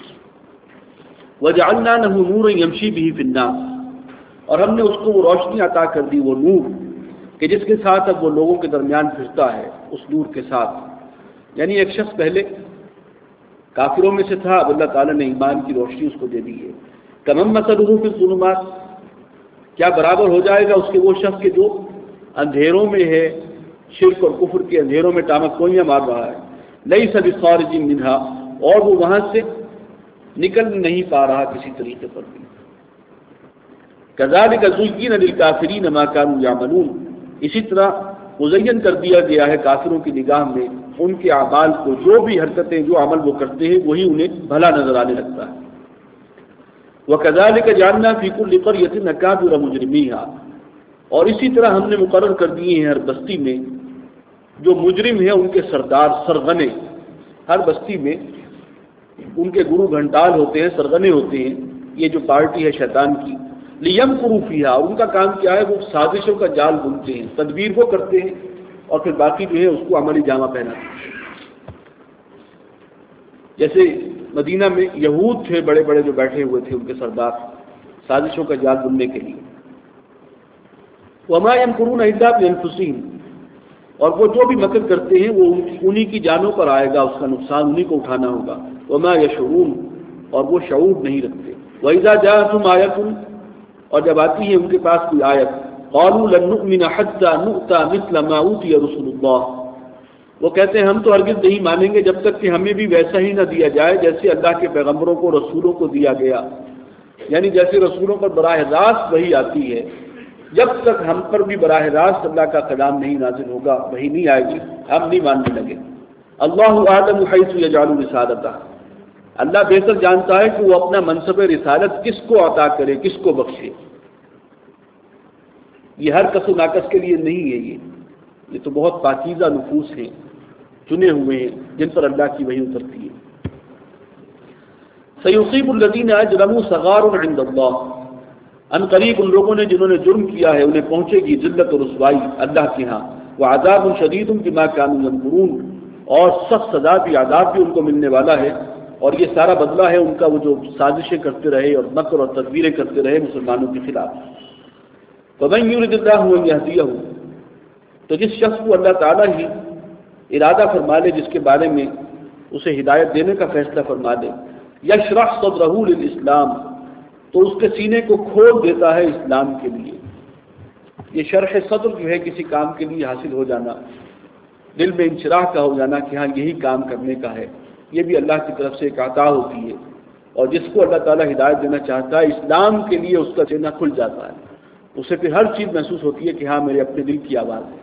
وَجَعَلْنَا لَهُ نُورًا يَمْشِي بِهِ فِي النَّاسِ، اور ہم نے اس کو وہ روشنی عطا کر دی، وہ نور کہ جس کے ساتھ اب وہ لوگوں کے درمیان پھرتا ہے، اس نور کے ساتھ۔ یعنی ایک شخص پہلے کافروں میں سے تھا، اب اللہ تعالیٰ نے ایمان کی روشنی اس کو دے دی ہے۔ کَمَن مَثَلُهُ فِي الظُّلُمَاتِ، کیا برابر ہو جائے گا اس کے وہ شخص کے جو اندھیروں میں ہے، شرک اور کفر کے اندھیروں میں ٹامک کوئیاں مار رہا ہے، لَيْسَ بِخَارِجٍ مِنْهَا، اور وہ وہاں سے نکل نہیں پا رہا کسی طریقے پر بھی۔ كَذَلِكَ زُيِّنَ لِلْكَافِرِينَ مَا كَانُوا يَعْمَلُونَ، اسی طرح مزین کر دیا گیا ہے کافروں کی نگاہ میں ان کے اعمال کو، جو بھی حرکتیں جو عمل وہ کرتے ہیں وہی انہیں بھلا نظر آنے لگتا ہے۔ وَكَذَلِكَ جَعَلْنَا فِي كُلِّ قَرْيَةٍ أَكَابِرَ مُجْرِمِيهَا، اور اسی طرح ہم نے مقرر کر دیے ہیں ہر بستی میں جو مجرم ہیں ان کے سردار، سرغنے، ہر بستی میں ان کے گرو گھنٹال ہوتے ہیں، سرغنے ہوتے ہیں، یہ جو پارٹی ہے شیطان کی۔ لِيَمْكُرُوا فِيهَا، ان کا کام کیا ہے، وہ سازشوں کا جال بنتے ہیں، تدبیر وہ کرتے ہیں اور پھر باقی جو ہے اس کو عملی جامہ پہناتے ہیں۔ جیسے مدینہ میں یہود تھے بڑے بڑے جو بیٹھے ہوئے تھے، ان کے سردار، سازشوں کا جال بننے کے لیے۔ وَمَا يَمْكُرُونَ إِلَّا بِأَنفُسِهِمْ، اور وہ جو بھی مکر کرتے ہیں وہ انہی کی جانوں پر آئے گا، اس کا نقصان انہی کو اٹھانا ہوگا۔ وَمَا يَشْعُرُونَ، اور وہ شعور نہیں رکھتے۔ وَإِذَا جَاءَتْهُمْ آيَةٌ، اور جب آتی ہے ان کے پاس کوئی آیت، قَالُوا لَن نُؤْمِنَ حَتَّى نُؤْتَى مِثْلَ مَا أُوتِيَ رُسُلُ اللَّهِ، وہ کہتے ہیں ہم تو ہرگز نہیں مانیں گے جب تک کہ ہمیں بھی ویسا ہی نہ دیا جائے جیسے اللہ کے پیغمبروں کو، رسولوں کو دیا گیا، یعنی جیسے رسولوں پر براہ راست وحی آتی ہے، جب تک ہم پر بھی براہ راست اللہ کا کلام نہیں نازل ہوگا، وحی نہیں آئے گی، ہم نہیں ماننے لگے۔ اللہ اعلم حیث یجعل رسالتہ، اللہ بہتر جانتا ہے کہ وہ اپنا منصب رسالت کس کو عطا کرے، کس کو بخشے۔ یہ ہر کس و ناکس کے لیے نہیں ہے، یہ یہ تو بہت پاکیزہ نفوس ہیں، چنے ہوئے ہیں جن پر اللہ کی وحی اترتی ہے۔ سیصیب الذین اجرموا صغار عند اللہ، ان قریب ان لوگوں نے جنہوں نے جرم کیا ہے انہیں پہنچے گی ذلت و رسوائی اللہ کے ہاں، وعذاب شدید بما كانوا يمكرون، اور سخت سزا بھی، عذاب بھی ان کو ملنے والا ہے، اور یہ سارا بدلہ ہے ان کا وہ جو سازشیں کرتے رہے اور مکر اور تدبیریں کرتے رہے مسلمانوں کے خلاف۔ فَمَن يُرِدِ اللَّهُ أَن يَهْدِيَهُ، تو جس شخص کو اللہ تعالیٰ ہی ارادہ فرما لے، جس کے بارے میں اسے ہدایت دینے کا فیصلہ فرما دے، یشرح صدرہ للاسلام، تو اس کے سینے کو کھول دیتا ہے اسلام کے لیے۔ یہ شرح صدر جو ہے کسی کام کے لیے حاصل ہو جانا، دل میں انشراح کا ہو جانا کہ ہاں یہی کام کرنے کا ہے، یہ بھی اللہ کی طرف سے ایک عطا ہوتی ہے۔ اور جس کو اللہ تعالیٰ ہدایت دینا چاہتا ہے، اسلام کے لیے اس کا سینہ کھل جاتا ہے، اسے پھر ہر چیز محسوس ہوتی ہے کہ ہاں میرے اپنے دل کی آواز ہے۔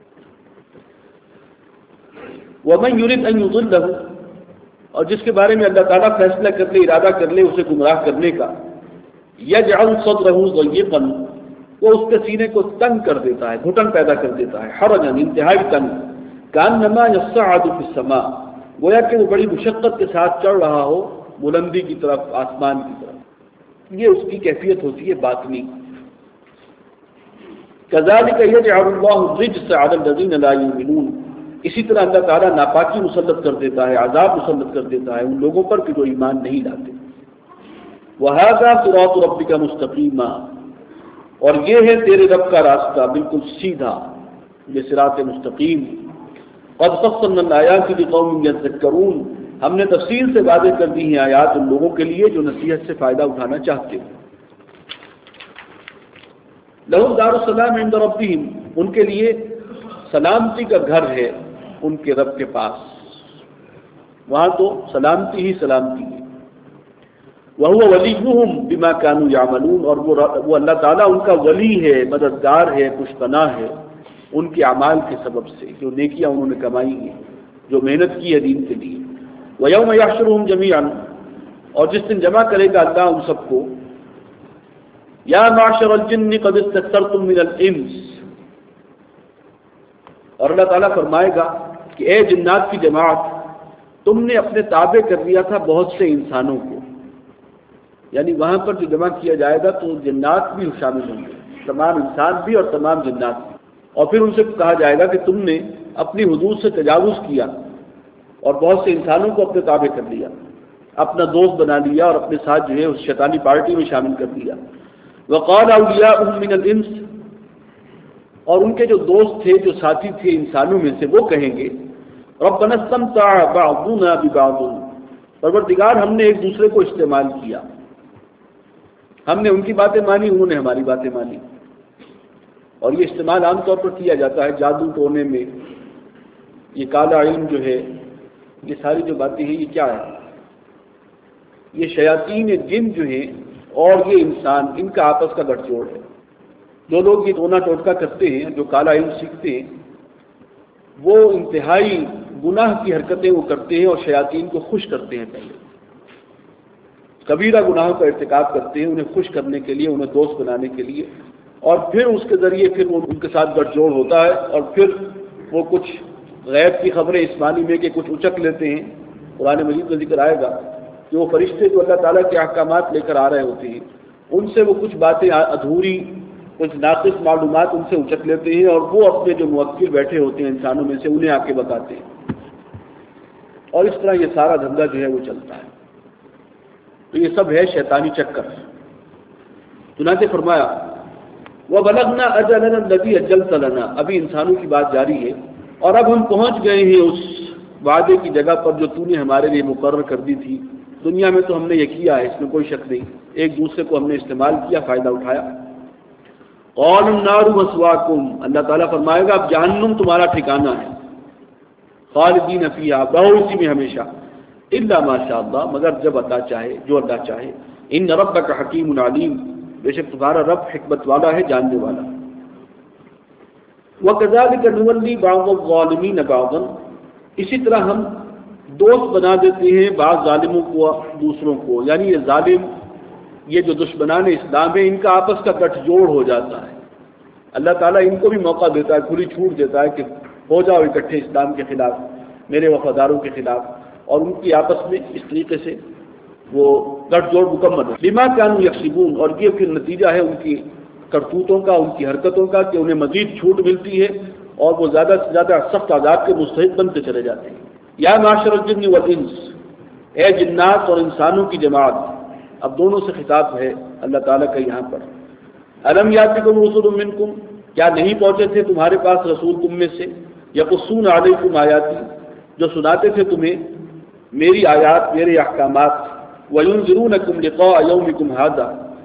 وَمَن يُرِدْ أَن يُضِلَّهُ، اور جس کے بارے میں اللہ تعالیٰ فیصلہ کر لے، ارادہ کر لے اسے گمراہ کرنے کا، يَجْعَلْ صَدْرَهُ ضَيِّقًا، وہ اس کے سینے کو تنگ کر دیتا ہے، گھٹن پیدا کر دیتا ہے، حرجاً، انتہائی تنگ، كَأَنَّمَا يَصَّعَّدُ فِي السَّمَاءِ، گویا کہ وہ بڑی مشقت کے ساتھ چڑھ رہا ہو بلندی کی طرف، آسمان کی طرف۔ یہ اس کی کیفیت ہوتی ہے باطنی۔ كَذَلِكَ يَجْعَلُ اللَّهُ الرِّجْسَ عَلَى الَّذِينَ لَا يُؤْمِنُونَ، اسی طرح اللہ تعالیٰ ناپاکی مسلط کر دیتا ہے، عذاب مسلط کر دیتا ہے ان لوگوں پر کہ جو ایمان نہیں لاتے۔ وَهَذَا صِرَاطُ رَبِّكَ مُسْتَقِيمًا، اور یہ ہے تیرے رب کا راستہ بالکل سیدھا، یہ صراط مستقیم۔ قَدْ فَصَّلْنَا الْآيَاتِ لِقَوْمٍ يَذَّكَّرُونَ، ہم نے تفصیل سے واضح کر دی ہیں آیات ان لوگوں کے لیے جو نصیحت سے فائدہ اٹھانا چاہتے ہیں۔ لَهُمْ دَارُ السَّلَامِ عِندَ رَبِّهِمْ، ان کے لیے سلامتی کا گھر ہے ان کے رب کے پاس، وہاں تو سلامتی ہی سلامتی ہے۔ وَهُوَ وَلِيُّهُمْ بِمَا كَانُوا يَعْمَلُونَ، اور وہ وہ اللہ تعالیٰ ان کا ولی ہے، مددگار ہے، پشتپناہ ہے ان کے اعمال کے سبب سے، جو نیکیاں انہوں نے کمائی ہیں، جو محنت کی ہے دین کے لیے۔ وَيَوْمَ يَحْشُرُهُمْ جَمِيعًا، اور جس دن جمع کرے گا اللہ ان سب کو، یا معشر الجن قد استكثرتم من الانس، اور اللہ تعالیٰ فرمائے گا کہ اے جنات کی جماعت، تم نے اپنے تابع کر لیا تھا بہت سے انسانوں کو، یعنی وہاں پر جو جمع کیا جائے گا تو جنات بھی شامل ہوں گے، تمام انسان بھی اور تمام جنات بھی، اور پھر ان سے کہا جائے گا کہ تم نے اپنی حدود سے تجاوز کیا اور بہت سے انسانوں کو اپنے تابع کر لیا، اپنا دوست بنا لیا اور اپنے ساتھ جو ہے اس شیطانی پارٹی میں شامل کر دیا۔ وقال اولیاؤہم من الانس، اور ان کے جو دوست تھے، جو ساتھی تھے انسانوں میں سے، وہ کہیں گے ربنا استمتع بعضنا ببعض، پروردگار ہم نے ایک دوسرے کو استعمال کیا، ہم نے ان کی باتیں مانی، انہوں نے ہماری باتیں مانی۔ اور یہ استعمال عام طور پر کیا جاتا ہے جادو ٹونے میں، یہ کالا علم جو ہے، یہ ساری جو باتیں ہیں یہ کیا ہے؟ یہ شیاطین جن جو ہیں اور یہ انسان، ان کا آپس کا گٹھ جوڑ ہے۔ جو لوگ یہ ٹونا ٹوٹکا کرتے ہیں، جو کالا علم سیکھتے ہیں، وہ انتہائی گناہ کی حرکتیں وہ کرتے ہیں اور شیاطین کو خوش کرتے ہیں۔ پہلے کبیرہ گناہوں کا ارتکاب کرتے ہیں انہیں خوش کرنے کے لیے، انہیں دوست بنانے کے لیے، اور پھر اس کے ذریعے پھر وہ ان کے ساتھ گٹھ جوڑ ہوتا ہے، اور پھر وہ کچھ غیب کی خبریں اسمانی میں کہ کچھ اچک لیتے ہیں۔ قرآن مجید کا ذکر آئے گا کہ وہ فرشتے جو اللہ تعالیٰ کے احکامات لے کر آ رہے ہوتے ہیں، ان سے وہ کچھ باتیں ادھوری، کچھ ناقص معلومات ان سے اچک لیتے ہیں، اور وہ اپنے جو موکل بیٹھے ہوتے ہیں انسانوں میں سے انہیں آ کے بتاتے ہیں، اور اس طرح یہ سارا دھندا جو ہے وہ چلتا ہے۔ تو یہ سب ہے شیطانی چکر۔ چنانچہ فرمایا وَبَلَغْنَا أَجَلَنَا الَّذِي أَجَّلْتَ لَنَا، ابھی انسانوں کی بات جاری ہے، اور اب ہم پہنچ گئے ہیں اس وعدے کی جگہ پر جو تو نے ہمارے لیے مقرر کر دی تھی۔ دنیا میں تو ہم نے یہ کیا ہے، اس میں کوئی شک نہیں، ایک دوسرے کو ہم نے استعمال کیا، فائدہ اٹھایا۔ قَالُوا النَّارُ مَثْوَاكُمْ، اللہ تعالیٰ فرمائے گا اب جہنم تمہارا ٹھکانہ ہے، خالدین فیہا، رہو اسی میں ہمیشہ، الا ما شاء اللہ، مگر جب اللہ چاہے، جو اللہ چاہے۔ ان ربک حکیم علیم، بے شک تمہارا رب حکمت والا ہے، جاننے والا۔ وَكَذَلِكَ نُوَلِّي بَعْضَ الظَّالِمِينَ بَعْضًا، اسی طرح ہم دوست بنا دیتے ہیں بعض ظالموں کو دوسروں کو، یعنی یہ ظالم، یہ جو دشمنان اسلام ہے، ان کا آپس کا گٹھ جوڑ ہو جاتا ہے۔ اللہ تعالیٰ ان کو بھی موقع دیتا ہے، کھلی چھوٹ دیتا ہے کہ ہو جاؤ اکٹھے اسلام کے خلاف، میرے وفاداروں کے خلاف، اور ان کی آپس میں اس طریقے سے وہ گٹھ جوڑ مکمل ہو۔ بما كانوا يكسبون، اور یہ پھر نتیجہ ہے ان کی کرتوتوں کا، ان کی حرکتوں کا، کہ انہیں مزید چھوٹ ملتی ہے اور وہ زیادہ سے زیادہ سخت عذاب کے مستحق بنتے چلے جاتے ہیں۔ یا معشر الجن والانس، اے جنات اور انسانوں کی جماعت، اب دونوں سے خطاب ہے اللہ تعالیٰ کا یہاں پر۔ الم یاتکم رسل منکم، کیا نہیں پہنچے تھے تمہارے پاس رسول تم میں سے، یقصون علیکم آیاتی، جو سناتے تھے تمہیں میری آیات، میرے احکامات، وینذرونکم لقاء یومکم ھذا،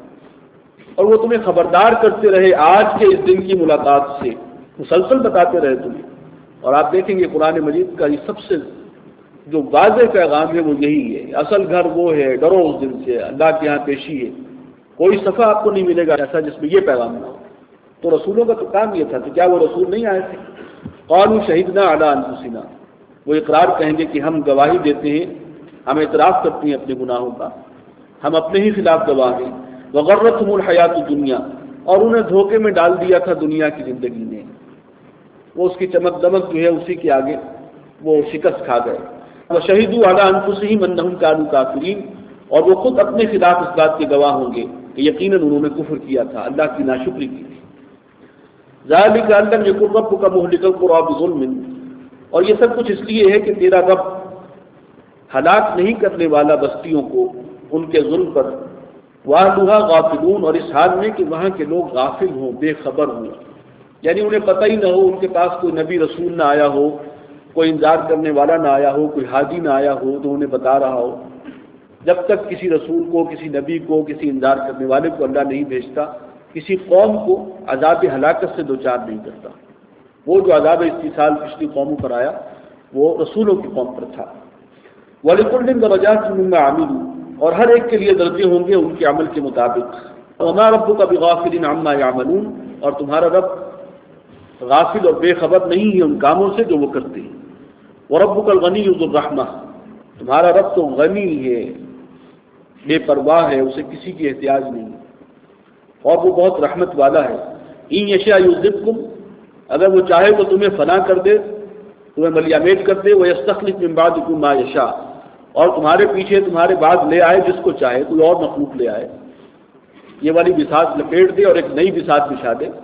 اور وہ تمہیں خبردار کرتے رہے آج کے اس دن کی ملاقات سے، مسلسل بتاتے رہے تمہیں۔ اور آپ دیکھیں گے قرآن مجید کا یہ سب سے جو واضح پیغام ہے وہ یہی ہے، اصل گھر وہ ہے، ڈرو اس دن سے، اللہ کے یہاں پیشی ہے۔ کوئی صفحہ آپ کو نہیں ملے گا ایسا جس میں یہ پیغام نہ ہو۔ تو رسولوں کا تو کام یہ تھا، تو کیا وہ رسول نہیں آئے تھے؟ قالوا شہدنا علی انفسنا، وہ اقرار کہیں گے کہ ہم گواہی دیتے ہیں، ہم اعتراف کرتے ہیں اپنے گناہوں کا، ہم اپنے ہی خلاف گواہ ہیں۔ وغرتہم الحیات الدنیا، اور انہیں دھوکے میں ڈال دیا تھا دنیا کی زندگی نے، وہ اس کی چمک دمک جو ہے اسی کے آگے وہ شکست کھا گئے۔ وشہدوا علی انفسہم انہم کانوا کافرین، اور وہ خود اپنے خلاف اس بات کے گواہ ہوں گے کہ یقیناً انہوں نے کفر کیا تھا، اللہ کی ناشکری کی تھی۔ ذالک ان لم یکن ربک مہلک القری بظلم، اور یہ سب کچھ اس لیے ہے کہ تیرا رب ہلاک نہیں کرنے والا بستیوں کو ان کے ظلم پر، واہلھا غافلون، اور اس حال میں کہ وہاں کے لوگ غافل ہوں، بے خبر ہوں، یعنی انہیں پتہ ہی نہ ہو، ان کے پاس کوئی نبی رسول نہ آیا ہو، کوئی انذار کرنے والا نہ آیا ہو، کوئی ہادی نہ آیا ہو تو انہیں بتا رہا ہو۔ جب تک کسی رسول کو، کسی نبی کو، کسی انذار کرنے والے کو اللہ نہیں بھیجتا، کسی قوم کو عذاب ہلاکت سے دوچار نہیں کرتا۔ وہ جو عذاب استحصال پچھلی قوموں پر آیا وہ رسولوں کی قوم پر تھا۔ وَلِكُلٍّ دَرَجَاتٌ مِّمَّا عَمِلُوا، اور ہر ایک کے لیے درجے ہوں گے ان کے عمل کے مطابق۔ وَمَا رَبُّكَ بِغَافِلٍ عَمَّا يَعْمَلُونَ، اور تمہارا رب غافل اور بے خبر نہیں ہے ان کاموں سے جو وہ کرتے ہیں۔ وَرَبُّكَ الْغَنِيُّ ذُو الرَّحْمَةِ، تمہارا رب تو غنی ہے، بے پرواہ ہے، اسے کسی کی احتیاج نہیں، اور وہ بہت رحمت والا ہے۔ إِن يَشَأْ يُذْهِبْكُمْ، اگر وہ چاہے تو تمہیں فنا کر دے، تمہیں ملیامید کر دے، وَيَسْتَخْلِفْ مِن بَعْدِكُم مَّا يَشَاءُ، اور تمہارے پیچھے تمہارے بعد لے آئے جس کو چاہے، کوئی اور مخلوق لے آئے، یہ والی بساط لپیٹ دے اور ایک نئی بساط بچھا دے۔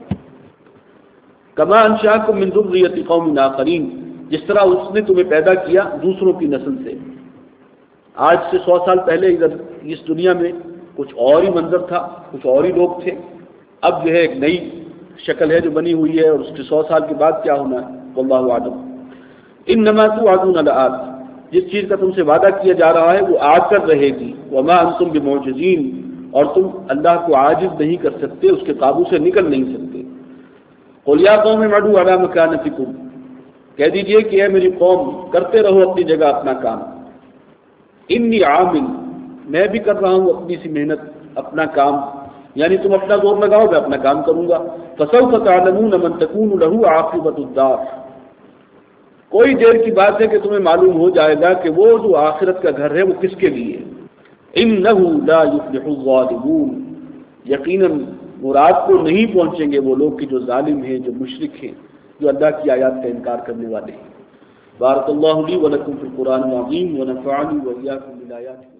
كَمَا أَنشَأَكُم مِّن ذُرِّيَّةِ قَوْمٍ آخَرِينَ، جس طرح اس نے تمہیں پیدا کیا دوسروں کی نسل سے۔ آج سے سو سال پہلے ادھر اس دنیا میں کچھ اور ہی منظر تھا، کچھ اور ہی لوگ تھے، اب جو ہے ایک نئی شکل ہے جو بنی ہوئی ہے، اور اس کے سو سال کے بعد کیا ہونا ہے واللہ اعلم۔ انما توعدون لآت، جس چیز کا تم سے وعدہ کیا جا رہا ہے وہ آ کر رہے گی۔ وما انتم بمعجزین، اور تم اللہ کو عاجز نہیں کر سکتے، اس کے قابو سے نکل نہیں سکتے۔ قل یا قوم اعملوا علی مکانتکم، کہہ دیجئے کہ اے میری قوم کرتے رہو اپنی جگہ اپنا کام۔ انی عامل، میں بھی کر رہا ہوں اپنی سی محنت، اپنا کام، یعنی تم اپنا زور لگاؤ میں اپنا کام کروں گا۔ فسوف تعلمون من تکون له عاقبۃ الدار، کوئی دیر کی بات ہے کہ تمہیں معلوم ہو جائے گا کہ وہ جو آخرت کا گھر ہے وہ کس کے لیے۔ انہ لا یفلح الظالمون، یقیناً مراد کو نہیں پہنچیں گے وہ لوگ کہ جو ظالم ہیں، جو مشرک ہیں، جو اللہ کی آیات کا انکار کرنے والے ہیں۔ بارک اللہ لی ولکم فی القرآن العظیم ونفعنی وإیاکم بالآیات